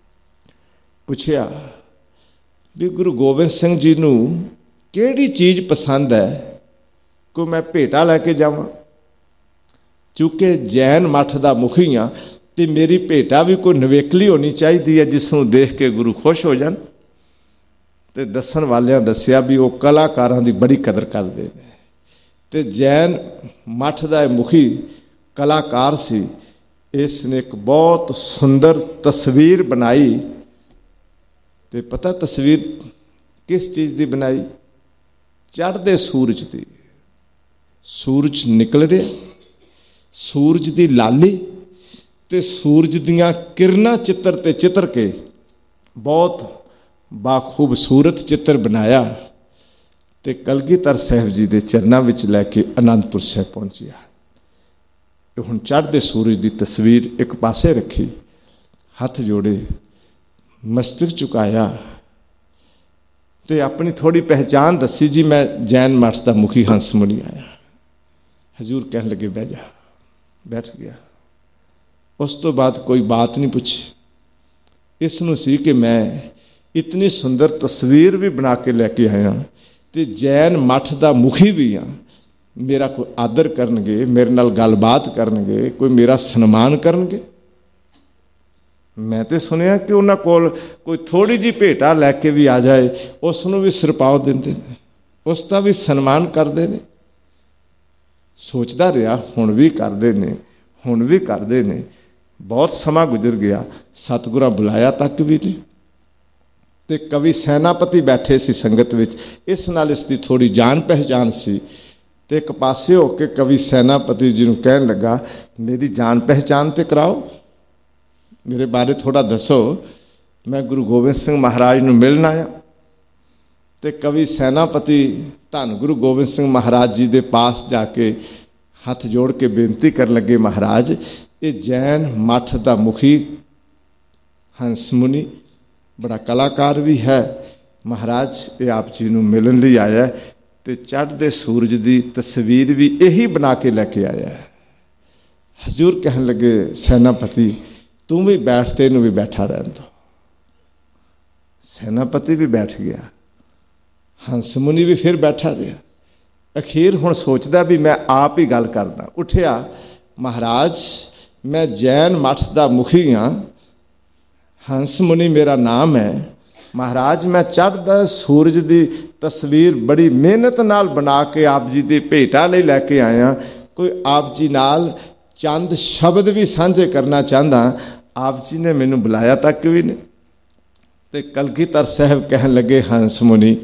ਪੁੱਛਿਆ ਵੀ ਗੁਰੂ ਗੋਬਿੰਦ ਸਿੰਘ ਜੀ ਨੂੰ ਕਿਹੜੀ ਚੀਜ਼ ਪਸੰਦ ਹੈ, ਕੋਈ ਮੈਂ ਭੇਟਾ ਲੈ ਕੇ ਜਾਵਾਂ। ਚੂੰਕਿ ਜੈਨ ਮੱਠ ਦਾ ਮੁਖੀ ਹਾਂ ਅਤੇ ਮੇਰੀ ਭੇਟਾ ਵੀ ਕੋਈ ਨਿਵੇਕਲੀ ਹੋਣੀ ਚਾਹੀਦੀ ਹੈ, ਜਿਸ ਨੂੰ ਦੇਖ ਕੇ ਗੁਰੂ ਖੁਸ਼ ਹੋ ਜਾਣ। ਅਤੇ ਦੱਸਣ ਵਾਲਿਆਂ ਦੱਸਿਆ ਵੀ ਉਹ ਕਲਾਕਾਰਾਂ ਦੀ ਬੜੀ ਕਦਰ ਕਰਦੇ ਨੇ ਅਤੇ ਜੈਨ ਮੱਠ ਦਾ ਇਹ ਮੁਖੀ ਕਲਾਕਾਰ ਸੀ। ਇਸ ਨੇ ਇੱਕ ਬਹੁਤ ਸੁੰਦਰ ਤਸਵੀਰ ਬਣਾਈ ਅਤੇ ਪਤਾ ਤਸਵੀਰ ਕਿਸ ਚੀਜ਼ ਦੀ ਬਣਾਈ? ਚੜ੍ਹਦੇ ਸੂਰਜ ਦੀ। ਸੂਰਜ ਨਿਕਲ ਰਿਹਾ, ਸੂਰਜ ਦੀ ਲਾਲੀ ਅਤੇ ਸੂਰਜ ਦੀਆਂ ਕਿਰਨਾਂ ਚਿੱਤਰ 'ਤੇ ਚਿੱਤਰ ਕੇ ਬਹੁਤ ਬਾਖੂਬਸੂਰਤ ਚਿੱਤਰ ਬਣਾਇਆ ਅਤੇ ਕਲਗੀਧਰ ਸਾਹਿਬ ਜੀ ਦੇ ਚਰਨਾਂ ਵਿੱਚ ਲੈ ਕੇ ਅਨੰਦਪੁਰ ਸਾਹਿਬ ਪਹੁੰਚਿਆ। ਇਹ ਹੁਣ ਚੜ੍ਹਦੇ ਸੂਰਜ ਦੀ ਤਸਵੀਰ ਇੱਕ ਪਾਸੇ ਰੱਖੀ, ਹੱਥ ਜੋੜੇ, ਮਸਤਕ ਝੁਕਾਇਆ ਅਤੇ ਆਪਣੀ ਥੋੜ੍ਹੀ ਪਹਿਚਾਣ ਦੱਸੀ, ਜੀ ਮੈਂ ਜੈਨ ਮੱਠ ਦਾ ਮੁਖੀ ਹੰਸ ਮੁਨੀ ਆਇਆ। ਹਜ਼ੂਰ ਕਹਿਣ ਲੱਗੇ ਬਹਿ ਜਾ। ਬੈਠ ਗਿਆ। ਉਸ ਤੋਂ ਬਾਅਦ ਕੋਈ ਬਾਤ ਨਹੀਂ ਪੁੱਛੀ। ਇਸ ਨੂੰ ਸੀ ਕਿ ਮੈਂ ਇਤਨੀ ਸੁੰਦਰ ਤਸਵੀਰ ਵੀ ਬਣਾ ਕੇ ਲੈ ਕੇ ਆਇਆ ਅਤੇ ਜੈਨ ਮੱਠ ਦਾ ਮੁਖੀ ਵੀ ਹਾਂ, ਮੇਰਾ ਕੋਈ ਆਦਰ ਕਰਨਗੇ, ਮੇਰੇ ਨਾਲ ਗੱਲਬਾਤ ਕਰਨਗੇ, ਕੋਈ ਮੇਰਾ ਸਨਮਾਨ ਕਰਨਗੇ। ਮੈਂ ਤਾਂ ਸੁਣਿਆ ਕਿ ਉਹਨਾਂ ਕੋਲ ਕੋਈ ਥੋੜ੍ਹੀ ਜਿਹੀ ਭੇਟਾ ਲੈ ਕੇ ਵੀ ਆ ਜਾਏ, ਉਸ ਨੂੰ ਵੀ ਸਿਰਪਾਓ ਦਿੰਦੇ ਨੇ, ਉਸ ਦਾ ਵੀ ਸਨਮਾਨ ਕਰਦੇ ਨੇ। ਸੋਚਦਾ ਰਿਹਾ, ਹੁਣ ਵੀ ਕਰਦੇ ਨੇ, ਹੁਣ ਵੀ ਕਰਦੇ ਨੇ। ਬਹੁਤ ਸਮਾਂ ਗੁਜ਼ਰ ਗਿਆ, ਸਤਿਗੁਰਾਂ ਬੁਲਾਇਆ ਤੱਕ ਵੀ ਨਹੀਂ। ਅਤੇ ਕਵੀ ਸੈਨਾਪਤੀ ਬੈਠੇ ਸੀ ਸੰਗਤ ਵਿੱਚ, ਇਸ ਨਾਲ ਇਸ ਦੀ ਥੋੜ੍ਹੀ ਜਾਣ ਪਹਿਚਾਣ ਸੀ। ਅਤੇ ਇੱਕ ਪਾਸੇ ਹੋ ਕੇ ਕਵੀ ਸੈਨਾਪਤੀ ਜੀ ਨੂੰ ਕਹਿਣ ਲੱਗਾ, ਮੇਰੀ ਜਾਣ ਪਹਿਚਾਣ ਤਾਂ ਕਰਾਓ, ਮੇਰੇ ਬਾਰੇ ਥੋੜ੍ਹਾ ਦੱਸੋ, ਮੈਂ ਗੁਰੂ ਗੋਬਿੰਦ ਸਿੰਘ ਮਹਾਰਾਜ ਨੂੰ ਮਿਲਣ ਆਇਆ। ਅਤੇ ਕਵੀ ਸੈਨਾਪਤੀ ਧੰਨ ਗੁਰੂ ਗੋਬਿੰਦ ਸਿੰਘ ਮਹਾਰਾਜ ਜੀ ਦੇ ਪਾਸ ਜਾ ਕੇ ਹੱਥ ਜੋੜ ਕੇ ਬੇਨਤੀ ਕਰਨ ਲੱਗੇ, ਮਹਾਰਾਜ ਇਹ ਜੈਨ ਮੱਠ ਦਾ ਮੁਖੀ ਹੰਸ ਮੁਨੀ ਬੜਾ ਕਲਾਕਾਰ ਵੀ ਹੈ, ਮਹਾਰਾਜ ਇਹ ਆਪ ਜੀ ਨੂੰ ਮਿਲਣ ਲਈ ਆਇਆ ਅਤੇ ਚੜ੍ਹਦੇ ਸੂਰਜ ਦੀ ਤਸਵੀਰ ਵੀ ਇਹੀ ਬਣਾ ਕੇ ਲੈ ਕੇ ਆਇਆ। ਹਜ਼ੂਰ ਕਹਿਣ ਲੱਗੇ, ਸੈਨਾਪਤੀ ਤੂੰ ਵੀ ਬੈਠ ਤੇ ਇਹਨੂੰ ਵੀ ਬੈਠਾ ਰਹਿਣ ਦਿਓ। ਸੈਨਾਪਤੀ ਵੀ ਬੈਠ ਗਿਆ। ਹੰਸ ਮੁਨੀ ਵੀ ਫਿਰ ਬੈਠਾ ਰਿਹਾ। ਅਖੀਰ ਹੁਣ ਸੋਚਦਾ ਵੀ ਮੈਂ ਆਪ ਹੀ ਗੱਲ ਕਰਦਾ। ਉੱਠਿਆ, ਮਹਾਰਾਜ ਮੈਂ ਜੈਨ ਮੱਠ ਦਾ ਮੁਖੀ ਹਾਂ, ਹੰਸ ਮੁਨੀ ਮੇਰਾ ਨਾਮ ਹੈ। ਮਹਾਰਾਜ ਮੈਂ ਚੜ੍ਹਦਾ ਸੂਰਜ ਦੀ ਤਸਵੀਰ ਬੜੀ ਮਿਹਨਤ ਨਾਲ ਬਣਾ ਕੇ ਆਪ ਜੀ ਦੀ ਭੇਟਾ ਲਈ ਲੈ ਕੇ ਆਇਆ। ਕੋਈ ਆਪ ਜੀ ਨਾਲ ਚੰਦ ਸ਼ਬਦ ਵੀ ਸਾਂਝੇ ਕਰਨਾ ਚਾਹੁੰਦਾ, ਆਪ ਜੀ ਨੇ ਮੈਨੂੰ ਬੁਲਾਇਆ ਤੱਕ ਵੀ ਨਹੀਂ। ਤੇ ਕਲਗੀਧਰ ਸਾਹਿਬ ਕਹਿਣ ਲੱਗੇ, ਹੰਸ ਮੁਨੀ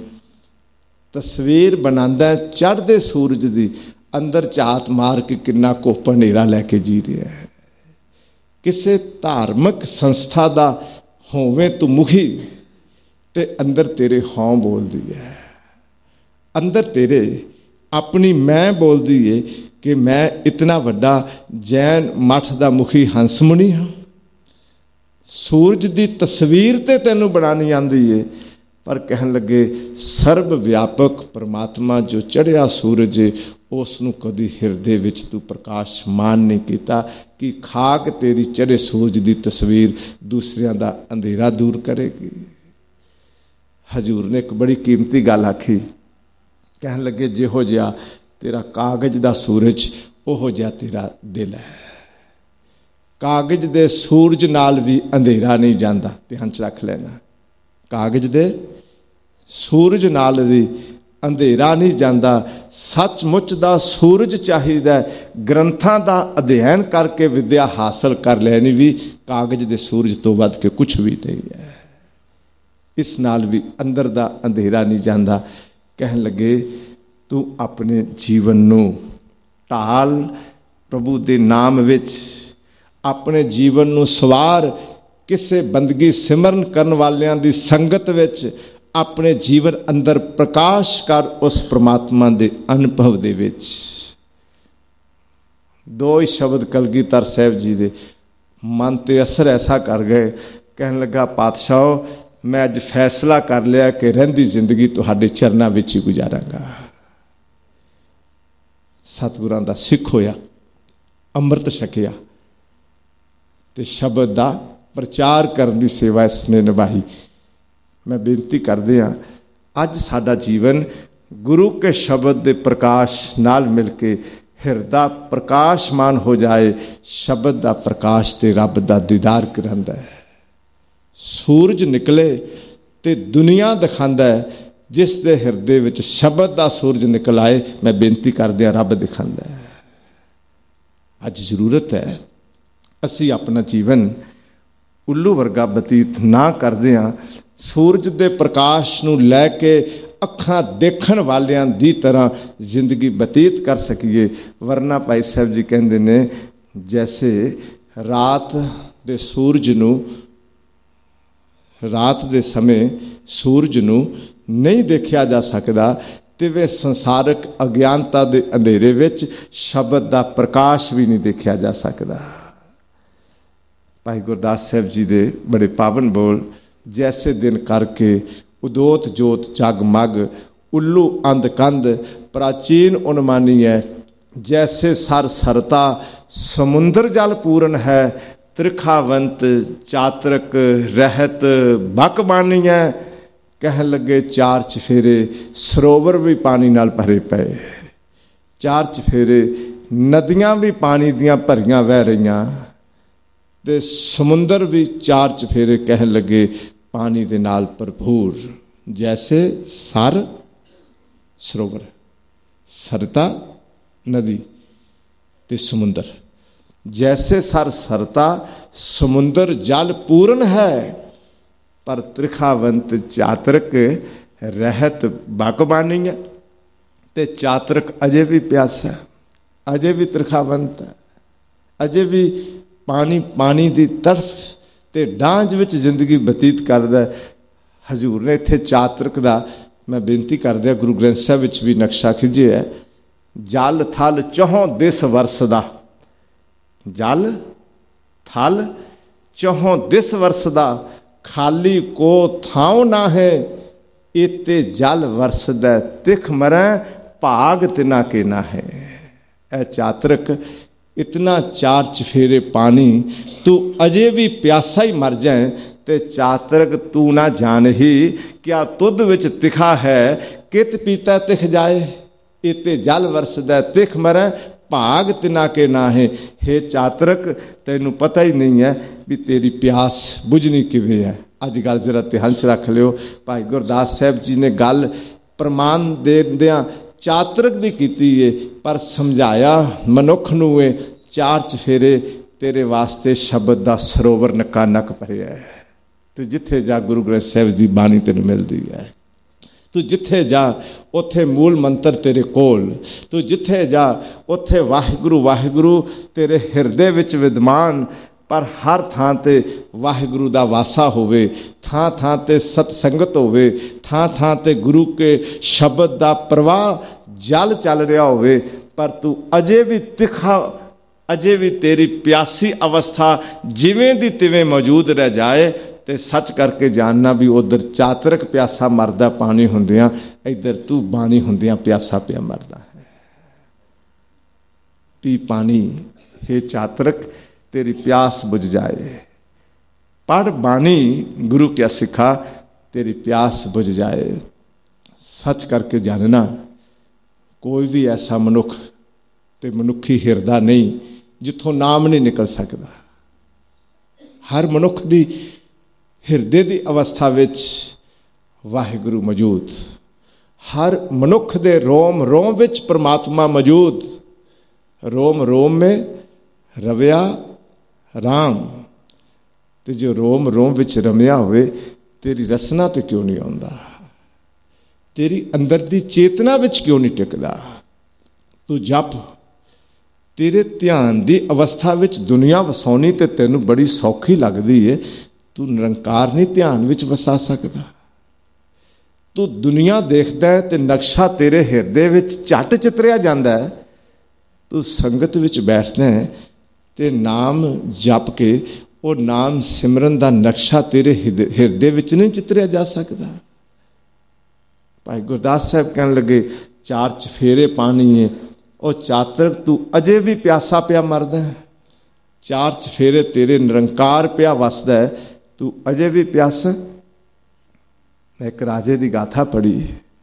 ਤਸਵੀਰ ਬਣਾਉਂਦਾ ਚੜ੍ਹਦੇ ਸੂਰਜ ਦੀ, ਅੰਦਰ ਝਾਤ ਮਾਰ ਕੇ ਕਿੰਨਾ ਘੁੱਪ ਹਨੇਰਾ ਲੈ ਕੇ ਜੀ ਰਿਹਾ ਹੈ। ਕਿਸੇ ਧਾਰਮਿਕ ਸੰਸਥਾ ਦਾ ਹੋਵੇਂ ਤੂੰ ਮੁਖੀ ਤੇ ਅੰਦਰ ਤੇਰੇ ਹਉਂ ਬੋਲਦੀ ਹੈ, ਅੰਦਰ ਤੇਰੇ ਆਪਣੀ ਮੈਂ ਬੋਲਦੀ ਏ ਕਿ ਮੈਂ ਇਤਨਾ ਵੱਡਾ ਜੈਨ ਮੱਠ ਦਾ ਮੁਖੀ ਹੰਸ ਮੁਨੀ ਹਾਂ। ਸੂਰਜ ਦੀ ਤਸਵੀਰ ਤੇ ਤੈਨੂੰ ਬਣਾਉਣੀ ਆਉਂਦੀ ਏ, ਪਰ ਕਹਿਣ ਲੱਗੇ ਸਰਬ ਵਿਆਪਕ ਪਰਮਾਤਮਾ ਜੋ ਚੜ੍ਹਿਆ ਸੂਰਜ ਉਸ ਨੂੰ ਕਦੀ ਹਿਰਦੇ ਵਿੱਚ ਤੂੰ ਪ੍ਰਕਾਸ਼ਮਾਨ ਨਹੀਂ ਕੀਤਾ ਕਿ ਖਾਕ ਤੇਰੀ ਚੜ੍ਹੇ ਸੂਰਜ ਦੀ ਤਸਵੀਰ ਦੂਸਰਿਆਂ ਦਾ ਅੰਧੇਰਾ ਦੂਰ ਕਰੇਗੀ। ਹਜ਼ੂਰ ਨੇ ਇੱਕ ਬੜੀ ਕੀਮਤੀ ਗੱਲ ਆਖੀ। ਕਹਿਣ ਲੱਗੇ ਜਿਹੋ ਜਿਹਾ ਤੇਰਾ ਕਾਗਜ਼ ਦਾ ਸੂਰਜ ਉਹੋ ਜਿਹਾ ਤੇਰਾ ਦਿਲ ਹੈ। ਕਾਗਜ਼ ਦੇ ਸੂਰਜ ਨਾਲ ਵੀ ਅੰਧੇਰਾ ਨਹੀਂ ਜਾਂਦਾ, ਧਿਆਨ 'ਚ ਰੱਖ ਲੈਣਾ। ਕਾਗਜ਼ ਦੇ ਸੂਰਜ ਨਾਲ ਵੀ ਅੰਧੇਰਾ ਨਹੀਂ ਜਾਂਦਾ। ਸੱਚਮੁੱਚ ਦਾ ਸੂਰਜ ਚਾਹੀਦਾ। ਗ੍ਰੰਥਾਂ ਦਾ ਅਧਿਐਨ ਕਰਕੇ ਵਿੱਦਿਆ ਹਾਸਲ ਕਰ ਲੈਣੀ ਵੀ ਕਾਗਜ਼ ਦੇ ਸੂਰਜ ਤੋਂ ਵੱਧ ਕੇ ਕੁਛ ਵੀ ਨਹੀਂ ਹੈ। ਇਸ ਨਾਲ ਵੀ ਅੰਦਰ ਦਾ ਅੰਧੇਰਾ ਨਹੀਂ ਜਾਂਦਾ। ਕਹਿਣ ਲੱਗੇ ਤੂੰ ਆਪਣੇ ਜੀਵਨ ਨੂੰ ਢਾਲ ਪ੍ਰਭੂ ਦੇ ਨਾਮ ਵਿੱਚ, ਆਪਣੇ ਜੀਵਨ ਨੂੰ ਸਵਾਰ ਕਿਸੇ ਬੰਦਗੀ ਸਿਮਰਨ ਕਰਨ ਵਾਲਿਆਂ ਦੀ ਸੰਗਤ ਵਿੱਚ, ਆਪਣੇ ਜੀਵਨ ਅੰਦਰ ਪ੍ਰਕਾਸ਼ ਕਰ ਉਸ ਪ੍ਰਮਾਤਮਾ ਦੇ ਅਨੁਭਵ ਦੇ ਵਿੱਚ। ਦੋ ਹੀ ਸ਼ਬਦ ਕਲਗੀਧਰ ਸਾਹਿਬ ਜੀ ਦੇ ਮਨ 'ਤੇ ਅਸਰ ਐਸਾ ਕਰ ਗਏ। ਕਹਿਣ ਲੱਗਾ ਪਾਤਸ਼ਾਹ ਮੈਂ ਅੱਜ ਫੈਸਲਾ ਕਰ ਲਿਆ ਕਿ ਰਹਿੰਦੀ ਜ਼ਿੰਦਗੀ ਤੁਹਾਡੇ ਚਰਨਾਂ ਵਿੱਚ ਹੀ ਗੁਜ਼ਾਰਾਂਗਾ। ਸਤਿਗੁਰਾਂ ਦਾ ਸਿੱਖ ਹੋਇਆ, ਅੰਮ੍ਰਿਤ ਛਕਿਆ ਤੇ ਸ਼ਬਦ ਦਾ ਪ੍ਰਚਾਰ ਕਰਨ ਦੀ ਸੇਵਾ ਇਸਨੇ ਨਿਭਾਈ। ਮੈਂ ਬੇਨਤੀ ਕਰਦੇ ਹਾਂ ਅੱਜ ਸਾਡਾ ਜੀਵਨ ਗੁਰੂ ਕੇ ਸ਼ਬਦ ਦੇ ਪ੍ਰਕਾਸ਼ ਨਾਲ ਮਿਲ ਕੇ ਹਿਰਦਾ ਪ੍ਰਕਾਸ਼ਮਾਨ ਹੋ ਜਾਏ। ਸ਼ਬਦ ਦਾ ਪ੍ਰਕਾਸ਼ ਤੇ ਰੱਬ ਦਾ ਦੀਦਾਰ ਕਰਾਂਦਾ ਹੈ। ਸੂਰਜ ਨਿਕਲੇ ਤੇ ਦੁਨੀਆ ਦਿਖਾਉਂਦਾ ਹੈ, ਜਿਸ ਦੇ ਹਿਰਦੇ ਵਿੱਚ ਸ਼ਬਦ ਦਾ ਸੂਰਜ ਨਿਕਲ ਆਏ, ਮੈਂ ਬੇਨਤੀ ਕਰਦੇ ਹਾਂ ਰੱਬ ਦਿਖਾਉਂਦਾ ਹੈ। ਅੱਜ ਜ਼ਰੂਰਤ ਹੈ ਅਸੀਂ ਆਪਣਾ ਜੀਵਨ ਉੱਲੂ ਵਰਗਾ ਬਤੀਤ ਨਾ ਕਰਦੇ ਹਾਂ, ਸੂਰਜ ਦੇ ਪ੍ਰਕਾਸ਼ ਨੂੰ ਲੈ ਕੇ ਅੱਖਾਂ ਦੇਖਣ ਵਾਲਿਆਂ ਦੀ ਤਰ੍ਹਾਂ ਜ਼ਿੰਦਗੀ ਬਤੀਤ ਕਰ ਸਕੀਏ। ਵਰਨਾ ਭਾਈ ਸਾਹਿਬ ਜੀ ਕਹਿੰਦੇ ਨੇ ਜੈਸੇ ਰਾਤ ਦੇ ਸੂਰਜ ਨੂੰ, ਰਾਤ ਦੇ ਸਮੇਂ ਸੂਰਜ ਨੂੰ ਨਹੀਂ ਦੇਖਿਆ ਜਾ ਸਕਦਾ, ਤੇ ਵੇ ਸੰਸਾਰਕ ਅਗਿਆਨਤਾ ਦੇ ਅੰਧੇਰੇ ਵਿੱਚ ਸ਼ਬਦ ਦਾ ਪ੍ਰਕਾਸ਼ ਵੀ ਨਹੀਂ ਦੇਖਿਆ ਜਾ ਸਕਦਾ। ਭਾਈ ਗੁਰਦਾਸ ਸਾਹਿਬ ਜੀ ਦੇ ਬੜੇ ਪਾਵਨ ਬੋਲ, ਜੈਸੇ ਦਿਨ ਕਰਕੇ ਉਦੋਤ ਜੋਤ ਜਗਮਗ, ਉੱਲੂ ਅੰਧ ਕੰਧ ਪ੍ਰਾਚੀਨ ਉਨਮਾਨੀ ਹੈ। ਜੈਸੇ ਸਰ ਸਰਤਾ ਸਮੁੰਦਰ ਜਲ ਪੂਰਨ ਹੈ, ਤ੍ਰਿਖਾਵੰਤ ਚਾਤਰਕ ਰਹਿਤ ਬਕ ਬਾਣੀ ਹੈ। ਕਹਿਣ ਲੱਗੇ ਚਾਰ ਚਫੇਰੇ ਸਰੋਵਰ ਵੀ ਪਾਣੀ ਨਾਲ ਭਰੇ ਪਏ, ਚਾਰ ਚਫੇਰੇ ਨਦੀਆਂ ਵੀ ਪਾਣੀ ਦੀਆਂ ਭਰੀਆਂ ਵਹਿ ਰਹੀਆਂ, ਤੇ ਸਮੁੰਦਰ ਵੀ ਚਾਰ ਚਫੇਰੇ ਕਹਿਣ ਲੱਗੇ ਪਾਣੀ ਦੇ ਨਾਲ ਭਰਪੂਰ। ਜੈਸੇ ਸਰ ਸਰੋਵਰ, ਸਰਤਾ ਨਦੀ ਤੇ ਸਮੁੰਦਰ, ਜੈਸੇ ਸਰ ਸਰਤਾ ਸਮੁੰਦਰ ਜਲ ਪੂਰਨ ਹੈ, ਪਰ ਤ੍ਰਿਖਾਵੰਤ ਚਾਤਰਕ ਰਹਿਤ ਬਕਬਾਨੀ ਹੈ। ਤੇ ਚਾਤਰਕ ਅਜੇ ਵੀ ਪਿਆਸਾ, ਅਜੇ ਵੀ ਤ੍ਰਿਖਾਵੰਤ ਹੈ, ਅਜੇ ਵੀ ਪਾਣੀ ਪਾਣੀ ਦੀ ਤੜਫ ਤੇ ਡਾਂਝ ਵਿੱਚ ਜ਼ਿੰਦਗੀ ਬਤੀਤ ਕਰਦਾ। ਹਜ਼ੂਰ ਨੇ ਇੱਥੇ ਚਾਤਰਕ ਦਾ ਮੈਂ ਬੇਨਤੀ ਕਰਦਿਆਂ ਗੁਰੂ ਗ੍ਰੰਥ ਸਾਹਿਬ ਵਿੱਚ ਵੀ ਨਕਸ਼ਾ ਖਿੱਚਿਆ ਹੈ। ਜਲ ਥਲ ਚੌਹਾਂ ਦਿਸ ਵਰਸਦਾ, ਜਲ ਥਲ ਚੌਹਾਂ ਦਿਸ ਵਰਸਦਾ, ਖਾਲੀ ਕੋ ਥਾਉ ਨਾ ਹੈ, ਇਤੇ ਜਲ ਵਰਸਦਾ ਤਿਖ ਮਰੈ, ਭਾਗ ਤਿਨਾ ਕੇ ਨਾ ਹੈ। ਇਹ ਚਾਤਰਕ ਇਤਨਾ ਚਾਰ ਚਫੇਰੇ ਪਾਣੀ, ਤੂੰ ਅਜੇ ਵੀ ਪਿਆਸਾ ਹੀ ਮਰ ਜਾਏ, ਤੇ ਚਾਤਰਕ ਤੂੰ ਨਾ ਜਾਣ ਹੀ ਕਿਆ ਤੁਧ ਵਿੱਚ ਤਿਖਾ ਹੈ, कित पीता तिख जाए, इते जल वरसदा तिख मरै, भाग तिना के ना है। हे चातरक, तैनू पता ही नहीं है भी तेरी प्यास बुझनी किवें है। अज गल जरा ध्यान च रख लियो। भाई गुरदास साहब जी ने गल प्रमाण देंदियां चातरक दी कीती है, पर समझाया मनुख नूं है चार चफेरे तेरे वास्ते शब्द दा सरोवर नक्का नक भरिया है। तू जिथे जा गुरु ग्रंथ साहिब दी बाणी तैनूं मिलदी है। तू जिथे जा उत्थे मूल मंत्र तेरे कोल। तू जिथे जा उत्थे वाहिगुरु वाहिगुरु तेरे हिरदे विच विद्यमान। पर हर थां ते वाहिगुरु दा वासा होवे, थां थां ते सतसंगत होवे, थां थां ते गुरु के शब्द दा प्रवाह जल चल रहा होवे, पर तू अजे भी तिखा, अजे भी तेरी प्यासी अवस्था जिवें दी तिवें मौजूद रह जाए, ते सच करके जानना भी उधर चातरक प्यासा मरदा पानी हुंदियां, इधर तू बाणी हुंदियां प्यासा पिया मरदा है। पी पानी हे चातरक, तेरी प्यास बुझ जाए। पढ़ बाणी गुरु क्या सिखा, तेरी प्यास बुझ जाए। सच करके जानना कोई भी ऐसा मनुख ते मनुखी हिरदा नहीं जिथों नाम नहीं निकल सकता। हर मनुख दी हिरदे दी अवस्था विच वाहिगुरु मौजूद। हर मनुख दे रोम रोम विच परमात्मा मौजूद। रोम रोम में रविया राम। ते जो रोम रोम विच रमिया होवे, तेरी रसना तो क्यों नहीं आउंदा? तेरी अंदर दी चेतना विच क्यों नहीं टिकदा? तू जप, तेरे ध्यान दी अवस्था विच दुनिया वसाउणी ते तैनूं बड़ी सौखी लगदी है। तू निरंकार नहीं ध्यान विच वसा सकदा। तू दुनिया देखदा है ते नक्शा तेरे हिरदे विच झट चितरिया जांदा है। तू संगत विच बैठदा है ते नाम जप के वो नाम सिमरन दा नक्शा तेरे हिरदे विच नहीं चितरिया जा सकदा। भाई गुरदास साहब कहन लगे चार चफेरे पानी है, और चातरक तू अजे भी प्यासा पिया मरदा है। चार चफेरे तेरे निरंकार पिया वसदा है, तू अजे भी प्यासा। मैं एक राजे की गाथा पढ़ी।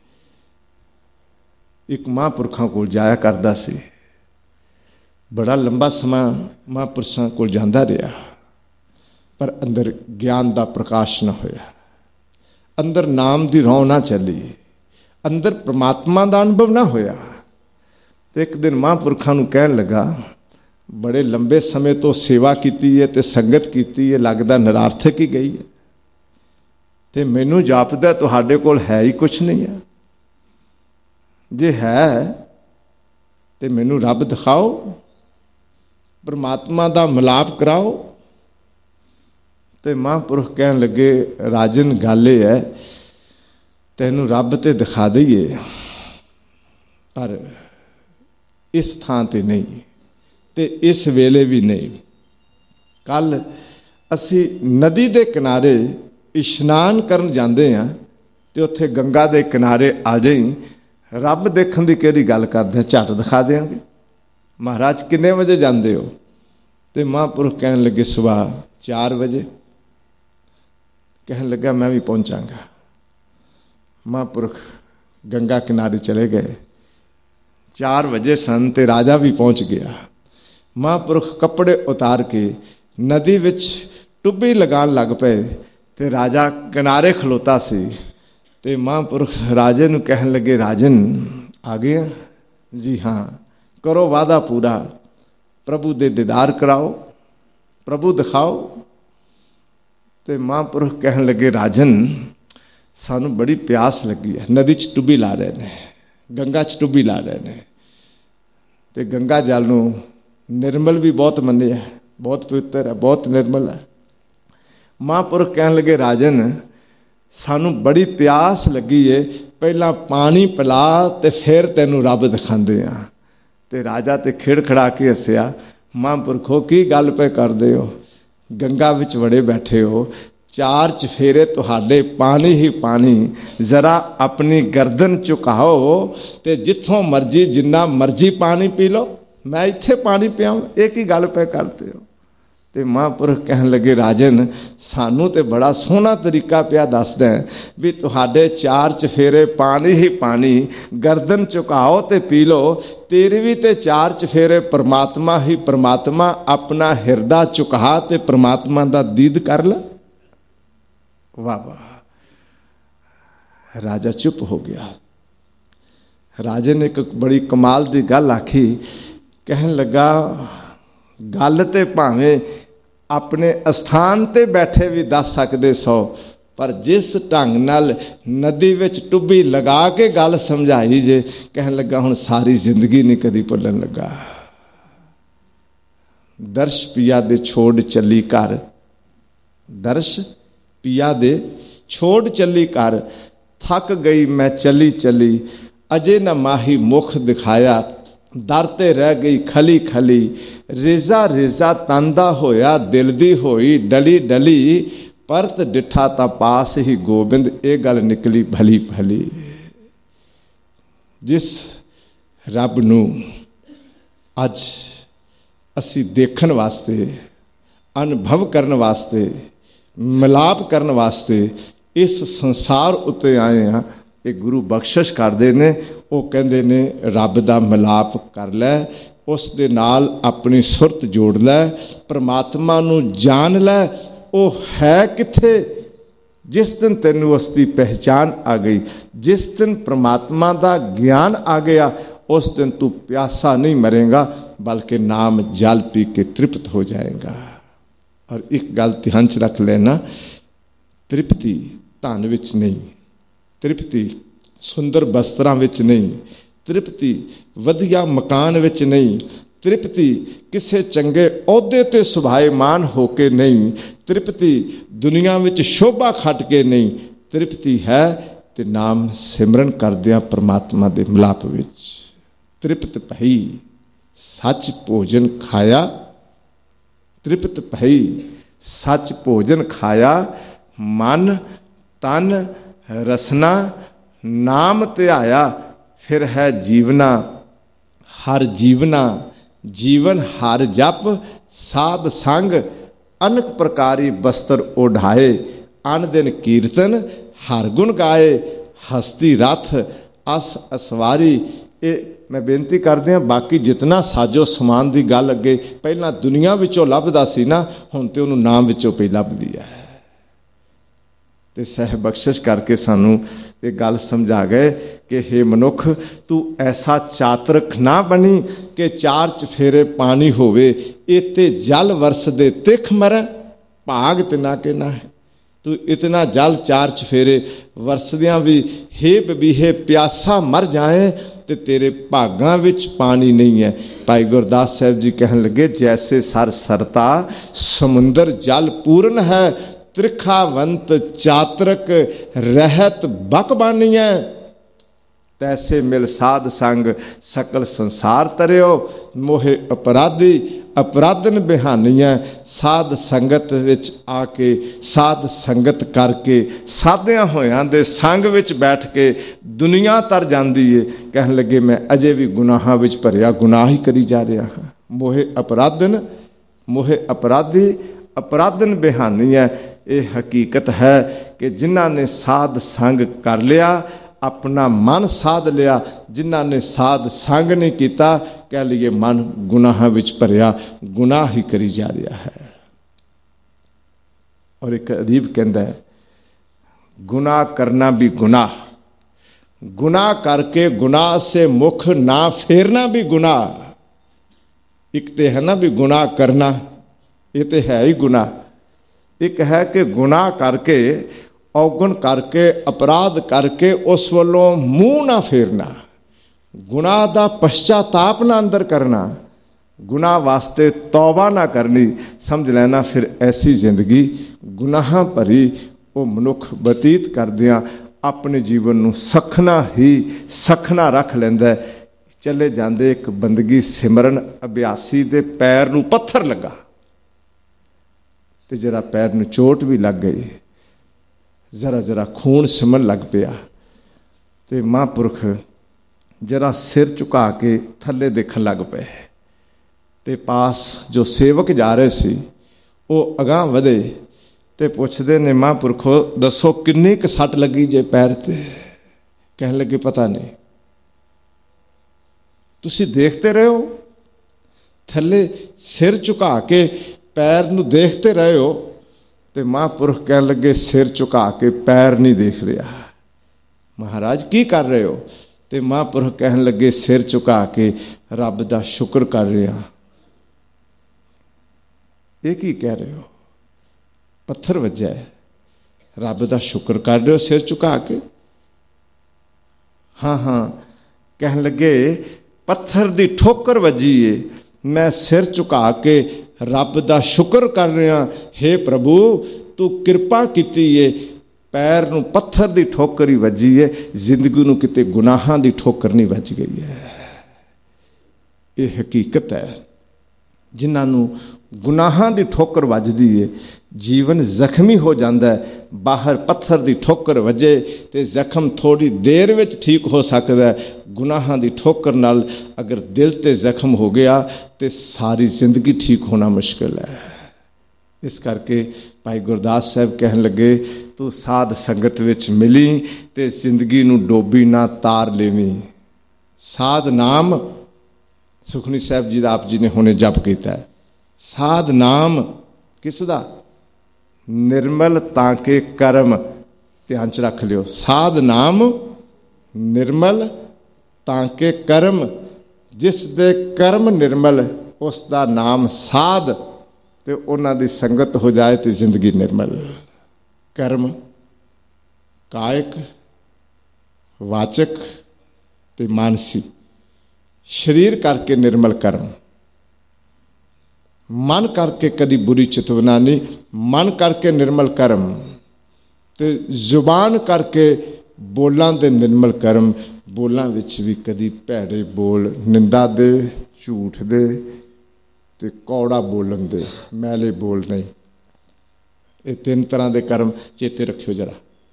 एक महापुरखों को जाया करदा सी। बड़ा लंबा समा महापुरुषों को जांदा रहा, पर अंदर ज्ञान का प्रकाश न होया, अंदर नाम की रौं ना चली, अंदर परमात्मा का अनुभव ना होया। तो एक दिन महापुरखों को कहन लगा, बड़े लंबे समय तो सेवा की है ते संगत की है, लगता निरार्थक ही गई है, तो मैनू जापदा तुहाडे कोल है ही कुछ नहीं है। जे है तो मैनू रब दिखाओ, परमात्मा का मिलाप कराओ। तो महापुरुष कहन लगे, राजन गल ये है, तैनू रब तो दिखा दईए, पर इस थां ते नहीं, ते इस वेले भी नहीं। कल असी नदी के किनारे इशनान करन जांदे हां, ते उत्थे गंगा के किनारे आ जाई, रब देखण दी किहड़ी गल करदे, झट दिखा देंगे। महाराज किन्ने बजे जांदे हो? तो महापुरुष कहन लगे सुबह चार बजे। कहन लगा मैं भी पहुँचांगा। महापुरुष गंगा किनारे चले गए। चार बजे सन ते राजा भी पहुँच गया। महापुरुष कपड़े उतार के नदी विच टुब्बी लगान लग पे, ते राजा किनारे खलोता सी। ते महापुरुष राजे नूं कहन लगे, राजन आ गया? जी हाँ। करो वादा पूरा, प्रभु दे दीदार कराओ, प्रभु दिखाओ। ते महापुरुष कहन लगे, राजन सानू बड़ी प्यास लगी है, नदी च टुब्बी ला रहे ने, गंगा च टुब्बी ला रहे ने, ते गंगा जल नूं निर्मल भी बहुत मन्निया है, बहुत पवित्र है, बहुत निर्मल है। महापुरुष कहन लगे, राजन सानू बड़ी प्यास लगी है, पहला पानी पिला ते फिर तैनू रब दिखांदे आ। ते राजा ते खिड़खड़ा के हसिया। महापुरखो की गल पे करदे हो? गंगा विच वड़े बैठे हो, चार चफेरे तुहाडे पानी ही पानी, जरा अपनी गर्दन झुकाओ ते जिथों मर्जी जिन्ना मर्जी पानी पी लो, मैं इत्थे पानी पियाऊं, एक ही गल पे करते हो। ਤੇ ਮਹਾਂਪੁਰਖ ਕਹਿਣ ਲੱਗੇ, ਰਾਜਨ ਸਾਨੂੰ ਤੇ ਬੜਾ ਸੋਹਣਾ ਤਰੀਕਾ ਪਿਆ ਦੱਸਦਾ ਵੀ ਤੁਹਾਡੇ ਚਾਰ ਚਫੇਰੇ ਪਾਣੀ ਹੀ ਪਾਣੀ, ਗਰਦਨ ਝੁਕਾਓ ਤੇ ਪੀ ਲਓ। ਤੇਰੇ ਵੀ ਤੇ ਚਾਰ ਚਫੇਰੇ ਪਰਮਾਤਮਾ ਹੀ ਪਰਮਾਤਮਾ, ਆਪਣਾ ਹਿਰਦਾ ਝੁਕਾ ਤੇ ਪਰਮਾਤਮਾ ਦਾ ਦੀਦ ਕਰ ਲੈ। ਵਾਹ ਵਾਹ। ਰਾਜਾ ਚੁੱਪ ਹੋ ਗਿਆ। ਰਾਜੇ ਨੇ ਇੱਕ ਬੜੀ ਕਮਾਲ ਦੀ ਗੱਲ ਆਖੀ। ਕਹਿਣ ਲੱਗਾ, ਗੱਲ ਤੇ ਭਾਵੇਂ ਆਪਣੇ ਅਸਥਾਨ ਤੇ ਬੈਠੇ ਵੀ ਦੱਸ ਸਕਦੇ ਸੋ, ਪਰ ਜਿਸ ਢੰਗ ਨਾਲ ਨਦੀ ਵਿੱਚ ਟੁੱਬੀ ਲਗਾ ਕੇ ਗੱਲ ਸਮਝਾਈ ਜੇ, ਕਹਿਣ ਲੱਗਾ ਹੁਣ ਸਾਰੀ ਜ਼ਿੰਦਗੀ ਨਹੀਂ ਕਦੀ ਭੁੱਲਣ ਲੱਗਾ। ਦਰਸ਼ ਪਿਆ ਦੇ ਛੋੜ ਚੱਲੀ ਘਰ, ਦਰਸ਼ ਪਿਆ ਦੇ ਛੋੜ ਚੱਲੀ ਘਰ, ਥੱਕ ਗਈ ਮੈਂ ਚੱਲੀ ਚੱਲੀ, ਅਜੇ ਨਾ ਮਾਹੀ ਮੁਖ ਦਿਖਾਇਆ, ਦਰ ਤੇ ਰਹਿ ਗਈ ਖਲੀ ਖਲੀ, ਰੇਜ਼ਾ ਰੇਜ਼ਾ ਤੰਦਾ ਹੋਇਆ, ਦਿਲ ਦੀ ਹੋਈ ਡਲੀ ਡਲੀ, ਪਰਤ ਡਿੱਠਾ ਤਾਂ ਪਾਸ ਹੀ ਗੋਬਿੰਦ, ਇਹ ਗੱਲ ਨਿਕਲੀ ਭਲੀ ਭਲੀ। ਜਿਸ ਰੱਬ ਨੂੰ ਅੱਜ ਅਸੀਂ ਦੇਖਣ ਵਾਸਤੇ, ਅਨੁਭਵ ਕਰਨ ਵਾਸਤੇ, ਮਿਲਾਪ ਕਰਨ ਵਾਸਤੇ ਇਸ ਸੰਸਾਰ ਉੱਤੇ ਆਏ ਹਾਂ, ਇਹ ਗੁਰੂ ਬਖਸ਼ਿਸ਼ ਕਰਦੇ ਨੇ। ਉਹ ਕਹਿੰਦੇ ਨੇ ਰੱਬ ਦਾ ਮਿਲਾਪ ਕਰ ਲੈ, ਉਸ ਦੇ ਨਾਲ ਆਪਣੀ ਸੁਰਤ ਜੋੜ ਲੈ, ਪਰਮਾਤਮਾ ਨੂੰ ਜਾਣ ਲੈ। ਉਹ ਹੈ ਕਿੱਥੇ? ਜਿਸ ਦਿਨ ਤੈਨੂੰ ਉਸ ਦੀ ਪਹਿਚਾਨ ਆ ਗਈ, ਜਿਸ ਦਿਨ ਪਰਮਾਤਮਾ ਦਾ ਗਿਆਨ ਆ ਗਿਆ, ਉਸ ਦਿਨ ਤੂੰ ਪਿਆਸਾ ਨਹੀਂ ਮਰੇਗਾ, ਬਲਕਿ ਨਾਮ ਜਲ ਪੀ ਕੇ ਤ੍ਰਿਪਤ ਹੋ ਜਾਏਗਾ। ਔਰ ਇੱਕ ਗੱਲ ਧਿਆਨ 'ਚ ਰੱਖ ਲੈਣਾ, ਤ੍ਰਿਪਤੀ ਧਨ ਵਿੱਚ ਨਹੀਂ, ਤ੍ਰਿਪਤੀ ਸੁੰਦਰ ਬਸਤਰਾਂ ਵਿੱਚ ਨਹੀਂ, ਤ੍ਰਿਪਤੀ ਵਧੀਆ ਮਕਾਨ ਵਿੱਚ ਨਹੀਂ, ਤ੍ਰਿਪਤੀ ਕਿਸੇ ਚੰਗੇ ਅਹੁਦੇ 'ਤੇ ਸੁਭਾਏਮਾਨ ਹੋ ਕੇ ਨਹੀਂ, ਤ੍ਰਿਪਤੀ ਦੁਨੀਆ ਵਿੱਚ ਸ਼ੋਭਾ ਖੱਟ ਕੇ ਨਹੀਂ, ਤ੍ਰਿਪਤੀ ਹੈ ਤੇ ਨਾਮ ਸਿਮਰਨ ਕਰਦਿਆਂ ਪਰਮਾਤਮਾ ਦੇ ਮਿਲਾਪ ਵਿੱਚ। ਤ੍ਰਿਪਤ ਭਈ ਸੱਚ ਭੋਜਨ ਖਾਇਆ, ਤ੍ਰਿਪਤ ਭਈ ਸੱਚ ਭੋਜਨ ਖਾਇਆ, ਮਨ ਤਨ ਰਸਨਾ ਨਾਮ ਧਿਆਇਆ, ਫਿਰ ਹੈ ਜੀਵਨਾ ਹਰ ਜੀਵਨਾ, ਜੀਵਨ ਹਰ ਜਪ, ਸਾਧ ਸੰਗ ਅਨਕ ਪ੍ਰਕਾਰੀ ਬਸਤਰ ਓਢਾਏ, ਅਨ ਦਿਨ ਕੀਰਤਨ ਹਰ ਗੁਣ ਗਾਏ, ਹਸਤੀ ਰਥ ਅਸ ਅਸਵਾਰੀ। ਇਹ ਮੈਂ ਬੇਨਤੀ ਕਰਦੇ ਹਾਂ, ਬਾਕੀ ਜਿਤਨਾ ਸਾਜੋ ਸਮਾਨ ਦੀ ਗੱਲ ਅੱਗੇ ਪਹਿਲਾਂ ਦੁਨੀਆ ਵਿੱਚੋਂ ਲੱਭਦਾ ਸੀ ਨਾ, ਹੁਣ ਤੇ ਉਹਨੂੰ ਨਾਮ ਵਿੱਚੋਂ ਪਈ ਲੱਭਦੀ ਹੈ। ਤੇ ਸਹਿਬ ਬਖਸ਼ਿਸ਼ ਕਰਕੇ ਸਾਨੂੰ ਇਹ ਗੱਲ ਸਮਝਾ ਗਏ ਕਿ ਹੇ ਮਨੁੱਖ, ਤੂੰ ਐਸਾ ਚਾਤਰਕ ਨਾ ਬਣੀ ਕਿ ਚਾਰ ਚਫੇਰੇ ਪਾਣੀ ਹੋਵੇ, ਇਤੇ ਜਲ ਵਰਸਦੇ ਤਿਖ ਮਰੈ, ਭਾਗ ਤਿਨਾ ਕੇ ਨਾ ਹੈ। ਤੂੰ ਇਤਨਾ ਜਲ ਚਾਰ ਚਫੇਰੇ ਵਰਸਦਿਆਂ ਵੀ ਹੇ ਬਬੀਹੇ ਪਿਆਸਾ ਮਰ ਜਾਏ ਤੇ ਤੇਰੇ ਭਾਗਾਂ ਵਿੱਚ ਪਾਣੀ ਨਹੀਂ ਹੈ। ਭਾਈ ਗੁਰਦਾਸ ਸਾਹਿਬ ਜੀ ਕਹਿਣ ਲੱਗੇ, ਜੈਸੇ ਸਰ ਸਰਤਾ ਸਮੁੰਦਰ ਜਲ ਪੂਰਨ ਹੈ, ਤ੍ਰਿਖਾਵੰਤ ਚਾਤਰਕ ਰਹਿਤ ਬਕਬਾਨੀਐ, ਤੈਸੇ ਮਿਲ ਸਾਧ ਸੰਗ ਸਕਲ ਸੰਸਾਰ ਤਰਿਓ, ਮੋਹੇ ਅਪਰਾਧੀ ਅਪਰਾਧਨ ਬਿਹਾਨੀਐ। ਸਾਧ ਸੰਗਤ ਵਿੱਚ ਆ ਕੇ, ਸਾਧ ਸੰਗਤ ਕਰਕੇ, ਸਾਧਿਆਂ ਹੋਇਆਂ ਦੇ ਸੰਗ ਵਿੱਚ ਬੈਠ ਕੇ ਦੁਨੀਆ ਤਰ ਜਾਂਦੀ ਏ। ਕਹਿਣ ਲੱਗੇ, ਮੈਂ ਅਜੇ ਵੀ ਗੁਨਾਹਾਂ ਵਿੱਚ ਭਰਿਆ ਗੁਨਾਹ ਹੀ ਕਰੀ ਜਾ ਰਿਹਾ ਹਾਂ। ਮੋਹੇ ਅਪਰਾਧਨ, ਮੋਹੇ ਅਪਰਾਧੀ ਅਪਰਾਧਨ ਬਿਹਾਨੀ ਹੈ। ਇਹ ਹਕੀਕਤ ਹੈ ਕਿ ਜਿਨ੍ਹਾਂ ਨੇ ਸਾਧ ਸੰਗ ਕਰ ਲਿਆ, ਆਪਣਾ ਮਨ ਸਾਧ ਲਿਆ, ਜਿਨ੍ਹਾਂ ਨੇ ਸਾਧ ਸੰਗ ਨਹੀਂ ਕੀਤਾ, ਕਹਿ ਲਈਏ ਮਨ ਗੁਨਾਹਾਂ ਵਿੱਚ ਭਰਿਆ ਗੁਨਾਹ ਹੀ ਕਰੀ ਜਾ ਰਿਹਾ ਹੈ। ਔਰ ਇੱਕ ਅਦੀਬ ਕਹਿੰਦਾ ਹੈ, ਗੁਨਾਹ ਕਰਨਾ ਵੀ ਗੁਨਾਹ, ਗੁਨਾਹ ਕਰਕੇ ਗੁਨਾਹ ਸੇ ਮੁਖ ਨਾ ਫੇਰਨਾ ਵੀ ਗੁਨਾਹ। ਇੱਕ ਤੇ ਹੈ ਨਾ ਵੀ ਗੁਨਾਹ ਕਰਨਾ, ਇਹ ਤੇ ਹੈ ਹੀ ਗੁਨਾਹ। ਇੱਕ ਹੈ ਕਿ ਗੁਨਾਹ ਕਰਕੇ, ਔਗਣ ਕਰਕੇ, ਅਪਰਾਧ ਕਰਕੇ ਉਸ ਵੱਲੋਂ ਮੂੰਹ ਨਾ ਫੇਰਨਾ, ਗੁਨਾਹ ਦਾ ਪਛਤਾਤਾਪ ਨਾ ਅੰਦਰ ਕਰਨਾ, ਗੁਨਾਹ ਵਾਸਤੇ ਤੌਬਾ ਨਾ ਕਰਨੀ। ਸਮਝ ਲੈਣਾ ਫਿਰ ਐਸੀ ਜ਼ਿੰਦਗੀ ਗੁਨਾਹਾਂ ਭਰੀ ਉਹ ਮਨੁੱਖ ਬਤੀਤ ਕਰਦਿਆਂ ਆਪਣੇ ਜੀਵਨ ਨੂੰ ਸਖਣਾ ਹੀ ਸਖਣਾ ਰੱਖ ਲੈਂਦਾ। ਚਲੇ ਜਾਂਦੇ ਇੱਕ ਬੰਦਗੀ ਸਿਮਰਨ ਅਭਿਆਸੀ ਦੇ ਪੈਰ ਨੂੰ ਪੱਥਰ ਲੱਗਾ ਤੇ ਜਰਾ ਪੈਰ ਨੂੰ ਚੋਟ ਵੀ ਲੱਗ ਗਈ, ਜ਼ਰਾ ਜ਼ਰਾ ਖੂਨ ਸਿਮਣ ਲੱਗ ਪਿਆ ਤੇ ਮਹਾਂਪੁਰਖ ਜਰਾ ਸਿਰ ਝੁਕਾ ਕੇ ਥੱਲੇ ਦੇਖਣ ਲੱਗ ਪਏ ਤੇ ਪਾਸ ਜੋ ਸੇਵਕ ਜਾ ਰਹੇ ਸੀ ਉਹ ਅਗਾਂਹ ਵਧੇ ਤੇ ਪੁੱਛਦੇ ਨੇ, ਮਹਾਂਪੁਰਖੋ ਦੱਸੋ ਕਿੰਨੀ ਕੁ ਸੱਟ ਲੱਗੀ ਜੇ ਪੈਰ ਤੇ? ਕਹਿਣ ਲੱਗੇ ਪਤਾ ਨਹੀਂ। ਤੁਸੀਂ ਦੇਖਦੇ ਰਹੇ ਹੋ, ਥੱਲੇ ਸਿਰ ਝੁਕਾ ਕੇ ਪੈਰ ਨੂੰ ਦੇਖਦੇ ਰਹੇ ਹੋ? ਤੇ ਮਹਾਂਪੁਰਖ ਕਹਿਣ ਲੱਗੇ ਸਿਰ ਝੁਕਾ ਕੇ ਪੈਰ ਨਹੀਂ ਦੇਖ ਰਿਹਾ। ਮਹਾਰਾਜ ਕੀ ਕਰ ਰਹੇ ਹੋ? ਤੇ ਮਹਾਂਪੁਰਖ ਕਹਿਣ ਲੱਗੇ ਸਿਰ ਝੁਕਾ ਕੇ ਰੱਬ ਦਾ ਸ਼ੁਕਰ ਕਰ ਰਿਹਾ। ਇਹ ਕੀ ਕਹਿ ਰਹੇ ਹੋ? ਪੱਥਰ ਵੱਜਿਆ ਹੈ, ਰੱਬ ਦਾ ਸ਼ੁਕਰ ਕਰ ਰਹੇ ਹੋ ਸਿਰ ਝੁਕਾ ਕੇ? ਹਾਂ ਹਾਂ। ਕਹਿਣ ਲੱਗੇ ਪੱਥਰ ਦੀ ਠੋਕਰ ਵੱਜੀ ਏ, ਮੈਂ ਸਿਰ ਝੁਕਾ ਕੇ ਰੱਬ ਦਾ ਸ਼ੁਕਰ ਕਰ ਰਿਹਾ। ਹੇ ਪ੍ਰਭੂ ਤੂੰ ਕਿਰਪਾ ਕੀਤੀ ਏ, ਪੈਰ ਨੂੰ ਪੱਥਰ ਦੀ ਠੋਕਰ ਹੀ ਵੱਜੀ ਏ, ਜ਼ਿੰਦਗੀ ਨੂੰ ਕਿਤੇ ਗੁਨਾਹਾਂ ਦੀ ਠੋਕਰ ਨਹੀਂ ਵੱਜ ਗਈ ਹੈ। ਇਹ ਹਕੀਕਤ ਹੈ। ਜਿਨ੍ਹਾਂ ਨੂੰ ਗੁਨਾਹਾਂ ਦੀ ਠੋਕਰ ਵੱਜਦੀ ਏ, ਜੀਵਨ ਜ਼ਖਮੀ ਹੋ ਜਾਂਦਾ ਹੈ। ਬਾਹਰ ਪੱਥਰ ਦੀ ਠੋਕਰ ਵੱਜੇ ਤੇ ਜ਼ਖਮ ਥੋੜ੍ਹੀ ਦੇਰ ਵਿੱਚ ਠੀਕ ਹੋ ਸਕਦਾ। ਗੁਨਾਹਾਂ ਦੀ ਠੋਕਰ ਨਾਲ ਅਗਰ ਦਿਲ 'ਤੇ ਜ਼ਖਮ ਹੋ ਗਿਆ ਤੇ ਸਾਰੀ ਜ਼ਿੰਦਗੀ ਠੀਕ ਹੋਣਾ ਮੁਸ਼ਕਿਲ ਹੈ। ਇਸ ਕਰਕੇ ਭਾਈ ਗੁਰਦਾਸ ਸਾਹਿਬ ਕਹਿਣ ਲੱਗੇ, ਤੂੰ ਸਾਧ ਸੰਗਤ ਵਿੱਚ ਮਿਲੀ ਤੇ ਜ਼ਿੰਦਗੀ ਨੂੰ ਡੋਬੀ ਨਾ ਤਾਰ ਲੈਵੀਂ। ਸਾਧ ਨਾਮ ਸੁਖਮਨੀ ਸਾਹਿਬ ਜੀ ਦਾ ਆਪ ਜੀ ਨੇ ਹੁਣੇ ਜਪ ਕੀਤਾ ਹੈ। ਸਾਧ ਨਾਮ ਕਿਸ ਦਾ? ਨਿਰਮਲ ਤਾਂ ਕੇ ਕਰਮ। ਧਿਆਨ 'ਚ ਰੱਖ ਲਿਓ, ਸਾਧ ਨਾਮ ਨਿਰਮਲ ਤਾਂ ਕੇ ਕਰਮ। ਜਿਸ ਦੇ ਕਰਮ ਨਿਰਮਲ ਉਸ ਦਾ ਨਾਮ ਸਾਧ, ਤੇ ਉਹਨਾਂ ਦੀ ਸੰਗਤ ਹੋ ਜਾਏ ਤੇ ਜ਼ਿੰਦਗੀ ਨਿਰਮਲ। ਕਰਮ ਕਾਇਕ, ਵਾਚਕ ਤੇ ਮਾਨਸੀ। ਸਰੀਰ ਕਰਕੇ ਨਿਰਮਲ ਕਰਮ, ਮਨ ਕਰਕੇ ਕਦੀ ਬੁਰੀ ਚਿਤਵਨਾ ਨਹੀਂ, ਮਨ ਕਰਕੇ ਨਿਰਮਲ ਕਰਮ, ਤੇ ਜ਼ੁਬਾਨ ਕਰਕੇ ਬੋਲਾਂ ਦੇ ਨਿਰਮਲ ਕਰਮ। ਬੋਲਾਂ ਵਿੱਚ ਵੀ ਕਦੀ ਭੈੜੇ ਬੋਲ, ਨਿੰਦਾ ਦੇ, ਝੂਠ ਦੇ ਤੇ ਕੌੜਾ ਬੋਲਣ ਦੇ, ਮੈਲੇ ਬੋਲ ਨਹੀਂ। ਇਹ ਤਿੰਨ ਤਰ੍ਹਾਂ ਦੇ ਕਰਮ ਚੇਤੇ ਰੱਖਿਓ ਜਰਾ।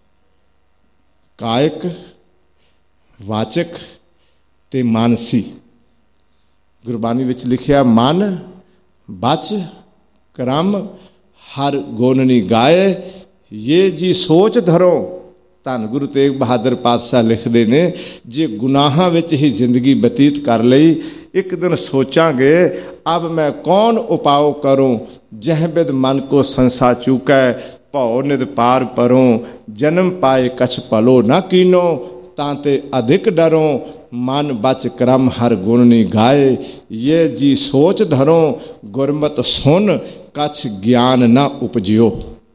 ਕਾਇਕ, ਵਾਚਕ ਤੇ ਮਾਨਸੀ। ਗੁਰਬਾਣੀ ਵਿੱਚ ਲਿਖਿਆ, ਮਨ ਬਚ ਕਰਮ ਹਰ ਗੁਣ ਗਾਏ, ਇਹ ਜੀ ਸੋਚ ਧਰੋ। ਧੰਨ ਗੁਰੂ ਤੇਗ ਬਹਾਦਰ ਪਾਤਸ਼ਾਹ ਲਿਖਦੇ ਨੇ, ਜੇ ਗੁਨਾਹਾਂ ਵਿੱਚ ਹੀ ਜ਼ਿੰਦਗੀ ਬਤੀਤ ਕਰ ਲਈ, ਇੱਕ ਦਿਨ ਸੋਚਾਂਗੇ ਅਬ ਮੈਂ ਕੌਣ ਉਪਾਉ ਕਰੂੰ, ਜਹ ਬਿਦ ਮਨ ਕੋ ਸੰਸਾ ਚੂਕੈ, ਭਉ ਨਿਦ ਪਾਰ ਪਰੋਂ, ਜਨਮ ਪਾਏ ਕਛ ਭਲੋ ਨਾ ਕੀਨੋ, ਤਾਂ ਤੇ ਅਧਿਕ ਡਰੋਂ, ਮਨ ਬਚ ਕਰਮ ਹਰ ਗੁਣ ਨੀ ਗਾਏ, ਇਹ ਜੀ ਸੋਚ ਧਰੋਂ, ਗੁਰਮਤਿ ਸੁਨ ਕਛ ਗਿਆਨ ਨਾ ਉਪਜਿਓ,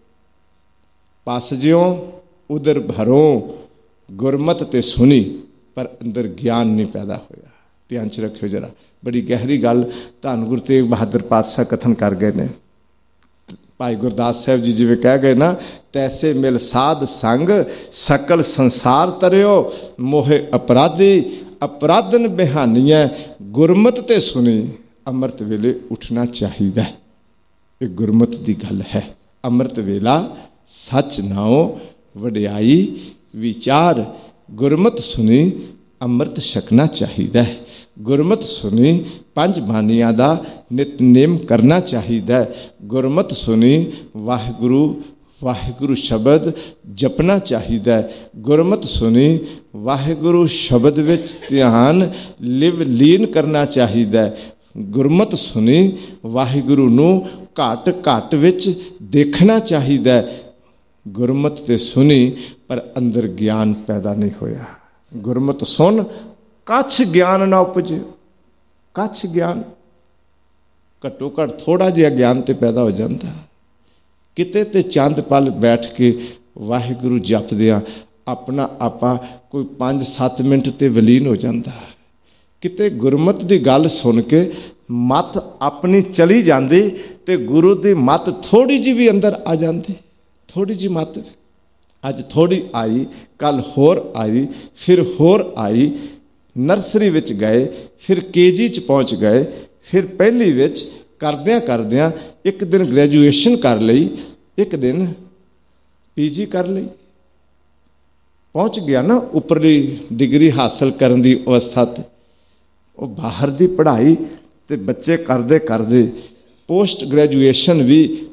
ਪਸ ਜਿਉ ਉਦਰ ਭਰੋਂ, ਗੁਰਮਤਿ ਤੇ ਸੁਣੀ ਪਰ ਅੰਦਰ ਗਿਆਨ ਨਹੀਂ ਪੈਦਾ ਹੋਇਆ। ਧਿਆਨ 'ਚ ਰੱਖਿਓ ਜਰਾ, ਬੜੀ ਗਹਿਰੀ ਗੱਲ ਧੰਨ ਗੁਰੂ ਤੇਗ ਬਹਾਦਰ ਪਾਤਸ਼ਾਹ ਕਥਨ ਕਰ ਗਏ ਨੇ। ਭਾਈ ਗੁਰਦਾਸ ਸਾਹਿਬ ਜੀ ਜਿਵੇਂ ਕਹਿ ਗਏ ਨਾ, ਤੈਸੇ ਮਿਲ ਸਾਧ ਸੰਗ ਸਕਲ ਸੰਸਾਰ ਤਰਿਓ, ਮੋਹੇ ਅਪਰਾਧੀ ਅਪਰਾਧਨ ਬਿਹਾਨੀਆਂ, ਗੁਰਮਤਿ ਤੇ ਸੁਣੀ ਅੰਮ੍ਰਿਤ ਵੇਲੇ ਉੱਠਣਾ ਚਾਹੀਦਾ। ਇਹ ਗੁਰਮਤਿ ਦੀ ਗੱਲ ਹੈ। ਅੰਮ੍ਰਿਤ ਵੇਲਾ ਸੱਚ ਨਾਉ ਵਡਿਆਈ ਵਿਚਾਰ, ਗੁਰਮਤਿ ਸੁਣੀ ਅੰਮ੍ਰਿਤ ਛਕਣਾ ਚਾਹੀਦਾ ਹੈ। ਗੁਰਮਤਿ ਸੁਣੀ ਪੰਜ ਬਾਣੀਆਂ ਦਾ ਨਿਤਨੇਮ ਕਰਨਾ ਚਾਹੀਦਾ। ਗੁਰਮਤਿ ਸੁਣੀ ਵਾਹਿਗੁਰੂ ਵਾਹਿਗੁਰੂ ਸ਼ਬਦ ਜਪਣਾ ਚਾਹੀਦਾ। ਗੁਰਮਤਿ ਸੁਣੀ ਵਾਹਿਗੁਰੂ ਸ਼ਬਦ ਵਿੱਚ ਧਿਆਨ ਲਿਵ ਲੀਨ ਕਰਨਾ ਚਾਹੀਦਾ। ਗੁਰਮਤਿ ਸੁਣੀ ਵਾਹਿਗੁਰੂ ਨੂੰ ਘੱਟ ਘੱਟ ਵਿੱਚ ਦੇਖਣਾ ਚਾਹੀਦਾ। ਗੁਰਮਤਿ ਤੇ ਸੁਣੀ ਪਰ ਅੰਦਰ ਗਿਆਨ ਪੈਦਾ ਨਹੀਂ ਹੋਇਆ। ਗੁਰਮਤਿ ਸੁਣ ਕੱਛ ਗਿਆਨ ਨਾ ਉਪਜੇ। ਕੱਛ ਗਿਆਨ ਘੱਟੋ ਘੱਟ ਥੋੜ੍ਹਾ ਜਿਹਾ ਗਿਆਨ ਤੇ ਪੈਦਾ ਹੋ ਜਾਂਦਾ। ਕਿਤੇ ਤੇ ਚੰਦ ਪਲ ਬੈਠ ਕੇ ਵਾਹਿਗੁਰੂ ਜਪਦਿਆਂ ਆਪਣਾ ਆਪਾ ਕੋਈ ਪੰਜ ਸੱਤ ਮਿੰਟ ਤੇ ਵਲੀਨ ਹੋ ਜਾਂਦਾ। ਕਿਤੇ ਗੁਰਮਤਿ ਦੀ ਗੱਲ ਸੁਣ ਕੇ ਮੱਤ ਆਪਣੀ ਚਲੀ ਜਾਂਦੀ ਤੇ ਗੁਰੂ ਦੀ ਮੱਤ ਥੋੜ੍ਹੀ ਜਿਹੀ ਵੀ ਅੰਦਰ ਆ ਜਾਂਦੀ। ਥੋੜ੍ਹੀ ਜਿਹੀ ਮੱਤ ਅੱਜ ਥੋੜ੍ਹੀ ਆਈ, ਕੱਲ੍ਹ ਹੋਰ ਆਈ, ਫਿਰ ਹੋਰ ਆਈ। ਨਰਸਰੀ ਵਿੱਚ ਗਏ, ਫਿਰ ਕੇ ਜੀ 'ਚ ਪਹੁੰਚ ਗਏ, ਫਿਰ ਪਹਿਲੀ ਵਿੱਚ ਕਰਦਿਆਂ ਕਰਦਿਆਂ ਇੱਕ ਦਿਨ ਗ੍ਰੈਜੂਏਸ਼ਨ ਕਰ ਲਈ, ਇੱਕ ਦਿਨ ਪੀ ਜੀ ਕਰ ਲਈ। ਪਹੁੰਚ ਗਿਆ ਨਾ ਉੱਪਰਲੀ ਡਿਗਰੀ ਹਾਸਲ ਕਰਨ ਦੀ ਅਵਸਥਾ 'ਤੇ। ਉਹ ਬਾਹਰ ਦੀ ਪੜ੍ਹਾਈ ਤੇ ਬੱਚੇ ਕਰਦੇ ਕਰਦੇ ਪੋਸਟ ਗ੍ਰੈਜੂਏਸ਼ਨ ਵੀ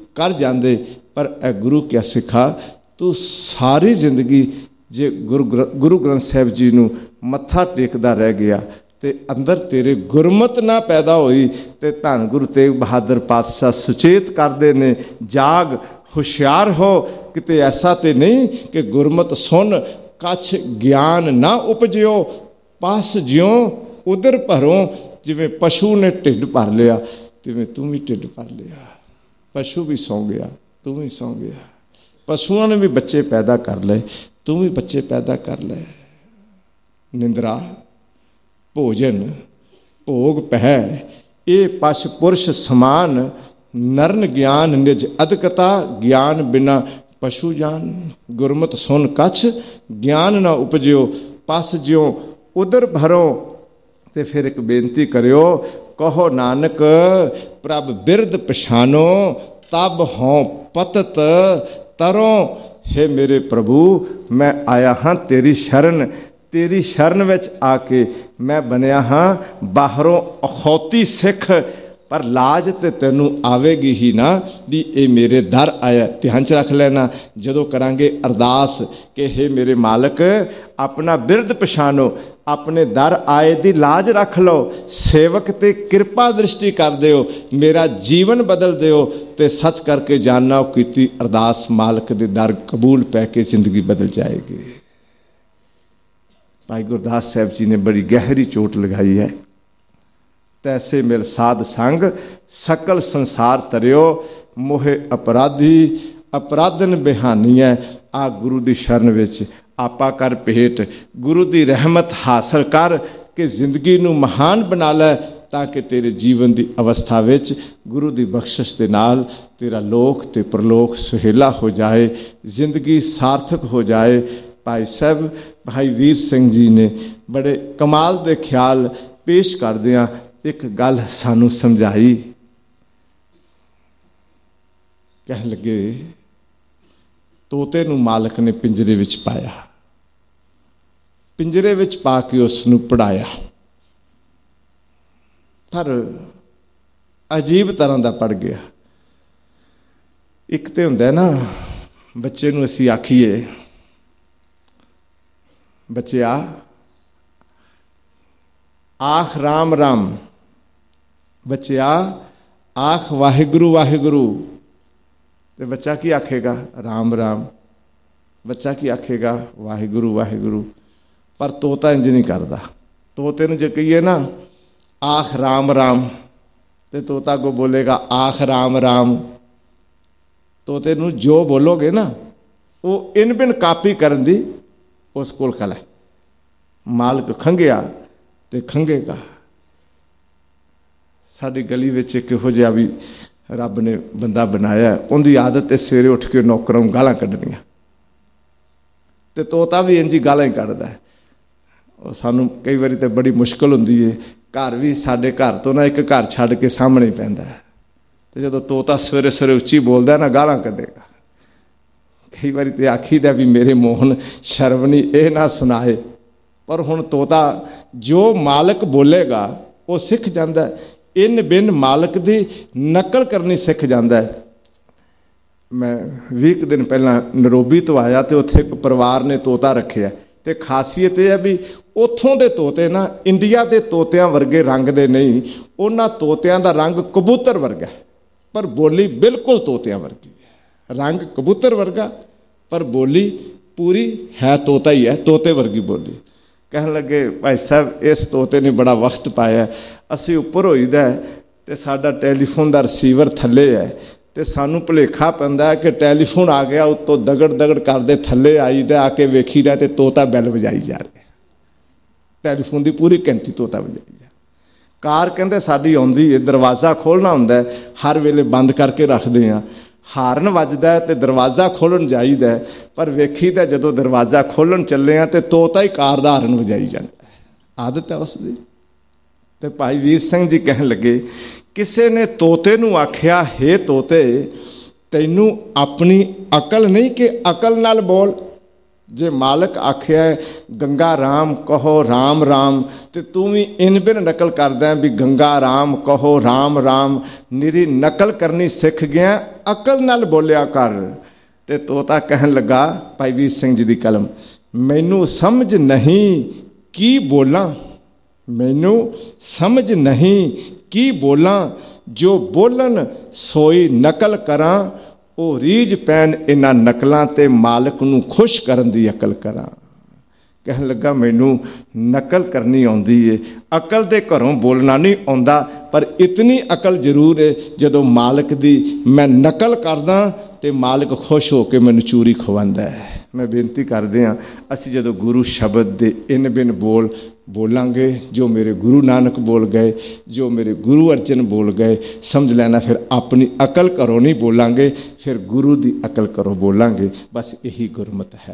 कर जाते, पर ए गुरु क्या सिखा, तू सारी जिंदगी जे गुरु गुरु ग्रंथ साहिब जी नूं मत्था टेकदा रह गया ते अंदर तेरे गुरमत ना पैदा हुई, ते धन गुरु तेग बहादुर पातशाह सुचेत करते ने, जाग हुशियार हो, किते ऐसा तो नहीं कि गुरमत सुन कछ ज्ञान ना उपजियो, पास ज्यों उधर भरों, जिवें पशु ने ढिड भर लिया तिवें तू भी ढिड भर लिया। पशु भी सौ गया, तू भी सौ गया। पशुओं ने भी बच्चे पैदा कर ले, तू भी बच्चे पैदा कर ले। निंद्रा भोजन भोग पै ये पश पुरुष समान, नरन ज्ञान निज अदकता, ज्ञान बिना पशु जान। गुरमत सुन कछ ज्ञान ना उपजियो, पस ज्यों उधर भरो। ते फिर एक बेनती करियो, कहो नानक प्रभ बिरद पछानो, तब हों पतत तरों। हे मेरे प्रभु मैं आया हाँ तेरी शरण, तेरी शरण विच आके मैं बनया हाँ बाहरों अखौती सिख, पर लाज ते तैनू आवेगी ही ना भी ये मेरे दर आया। ध्यान च रख लेना, जदों करांगे अरदास कि हे मेरे मालक अपना बिरद पछानो, अपने दर आए दी लाज रख लो, सेवक ते कृपा दृष्टि कर दिओ, मेरा जीवन बदल दिओ। ते सच करके जानना कीती अरदास मालक दे दर कबूल पै के जिंदगी बदल जाएगी। भाई गुरदास साहब जी ने बड़ी गहरी चोट लगाई है। तैसे मिल साध संग सकल संसार तरियो, मोहे अपराधी अपराधन बिहानी है। आ गुरु की शरण विच आपा कर भेट, गुरु की रहमत हासिल कर के जिंदगी नूं महान बना लै, ताकि तेरे जीवन की अवस्था विच गुरु की बख्शिश के नाल तेरा लोक ते परलोक सुहेला हो जाए, जिंदगी सार्थक हो जाए। भाई साहब भाई वीर सिंह जी ने बड़े कमाल दे ख्याल पेश करदियां एक गल सानू समझाई। कह लगे तोते नूं मालक ने पिंजरे विच पाया, पिंजरे विच पा के उसनूं पढ़ाया, पर अजीब तरह का पढ़ गया। एक तो हुंदा ना बच्चे नूं असीं आखीए बच्चिया आख राम राम, बच्चिया आख वाहिगुरु वाहिगुरु, तो बच्चा की आखेगा राम राम, बच्चा की आखेगा वाहिगुरु वाहिगुरु। पर तोता इंज नहीं करता। तोते नूं जे कहिए ना आख राम राम, तो तोता को बोलेगा आख राम राम। तोते नूं जो बोलोगे ना वो इन बिन कापी करन दी उस कोल कल है। मालक खंघिया तो खंघेगा। साडी गली विच एक इहो जिहा भी रब ने बंदा बनाया, उनकी आदत है सवेरे उठ के नौकरों गालां कढ़नियां, तो तोता भी इंज ही गालां ही कढ़दा है। और सानू कई बारी तो बड़ी मुश्किल हुंदी है, घर भी साडे घर तो ना एक घर छड्ड के सामने ही पैंदा है, तो जदों तोता सवेरे सवेरे उच्ची बोलदा ना गालां कढ़ेगा। कई बारी तो आखीदा भी मेरे मोहन शर्मनी ये ना सुनाए, पर हुण तोता जो मालक बोलेगा वो सिख जाता है, इन बिन मालक की नकल करनी सिख जाता है। मैं बीस दिन पहला नरोबी तो आया तो उत्थे एक परिवार ने तोता रखे, तो खासियत यह है भी उत्थों के तोते ना इंडिया के तोतियां वर्गे रंग दे नहीं, उन्हां तोतियां दा रंग कबूतर वर्गा, पर बोली बिल्कुल तोतियां वर्गी है। रंग कबूतर वर्गा पर बोली पूरी है तोता ही है, तोते वर्गी बोली। कह लगे भाई साहब इस तोते ने बड़ा वक्त पाया, असी उपर होईदा तो साडा टैलीफोन का रिसीवर थले है, तो सानू भुलेखा पैंदा कि टैलीफोन आ गया, उत्तों दगड़ दगड़ करते थले आईदा, आके वेखीदा तो तोता बैल बजाई जा रहा, टैलीफोन की पूरी घंटी तोता बजाई जा। कार कहते साडी आउंदी है, दरवाज़ा खोलना हुंदा है, हर वेले बंद करके रखते हैं, हारन वजदा है तो दरवाज़ा खोलन जाईदा, पर वेखीदा जदों दरवाज़ा खोलन चले हैं तो तोता ही कार दा हारन वजाई जाता है, आदत है उसकी। तो भाई वीर सिंह जी कह लगे किसी ने तोते नूं आख्या हे तोते तैनू अपनी अकल नहीं कि अकल नाल बोल, जे मालक आख्या गंगा राम कहो राम राम, तो तू भी इन बिन नकल करदा भी गंगा राम कहो राम राम। निरी नकल करनी सीख गया, अकल नाल बोलिया कर। ते तोता कहन लगा, भाई वीर सिंह जी की कलम, मैनू समझ नहीं की बोलां, मैनू समझ नहीं की बोलां, जो बोलन सोई नकल करां। ਉਹ ਰੀਝ ਪੈਣ ਇਹਨਾਂ ਨਕਲਾਂ ਤੇ ਮਾਲਕ ਨੂੰ ਖੁਸ਼ ਕਰਨ ਦੀ ਅਕਲ ਕਰਾਂ। ਕਹਿਣ ਲੱਗਾ ਮੈਨੂੰ ਨਕਲ ਕਰਨੀ ਆਉਂਦੀ ਏ, ਅਕਲ ਦੇ ਘਰੋਂ ਬੋਲਣਾ ਨਹੀਂ ਆਉਂਦਾ, ਪਰ ਇਤਨੀ ਅਕਲ ਜ਼ਰੂਰ ਹੈ ਜਦੋਂ ਮਾਲਕ ਦੀ ਮੈਂ ਨਕਲ ਕਰਦਾ ਤੇ ਮਾਲਕ ਖੁਸ਼ ਹੋ ਕੇ ਮੈਨੂੰ ਚੂਰੀ ਖਵਾਉਂਦਾ ਹੈ। मैं बेनती करते हाँ, असी जो गुरु शब्द के इन बिन बोल बोलांगे, जो मेरे गुरु नानक बोल गए, जो मेरे गुरु अर्जन बोल गए, समझ लेना फिर अपनी अकल घरों नहीं बोलांगे, फिर गुरु की अकल घरों बोलांगे। बस यही गुरमत है,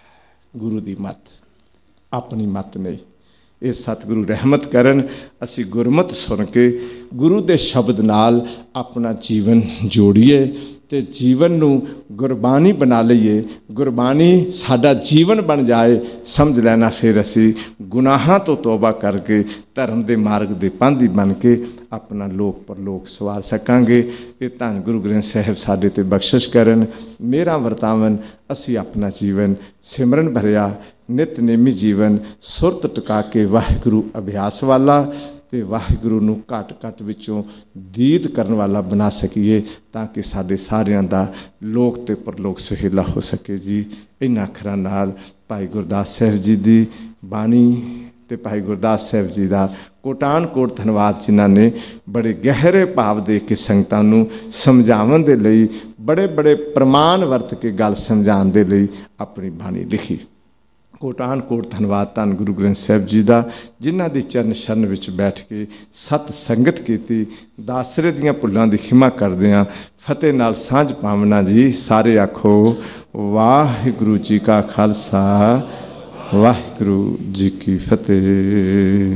गुरु की मत, अपनी मत नहीं। ये सतगुरु रहमत करन, असी गुरमत सुन के गुरु के शब्द नाल अपना जीवन जोड़िए ते जीवन नू गुरबानी बना लईए, गुरबानी साडा जीवन बन जाए। समझ लेना फिर असी गुनाहां तो तौबा करके धर्म के मार्ग के पांधी बन के अपना लोक परलोक सवार सकांगे। ये धन गुरु ग्रंथ साहिब साडे ते बख्शिश करन, मेरा वरतावन असी अपना जीवन सिमरन भरिया नितनेमी जीवन सुरत टका के वाहिगुरु अभ्यास वाला ते वाहिगुरु नूं घट घट विचों दीद करन वाला बना सकीए, ताकि साडे सारियां दा लोक ते परलोक सुहेला हो सके जी। इन्हां अखरां नाल भाई गुरदास साहिब जी दी बाणी ते भाई गुरदास साहिब जी दा कोटान कोट धन्यवाद, जिन्हां ने बड़े गहरे भाव दे के संगतां नूं समझावन दे लई बड़े बड़े प्रमाण वरत के गल समझाउण दे लई अपनी बाणी लिखी। कोटान कोट धन्यवाद धन गुरु ग्रंथ साहिब जी का, जिन्हां दी चरण शरण विच बैठ के सत संगत कीती। दासरे दियां भुल्लां दी खिमा करदिआं फतेह नाल सांझ पावना जी। सारे आखो वाहिगुरु जी का खालसा, वाहिगुरु जी की फतेह।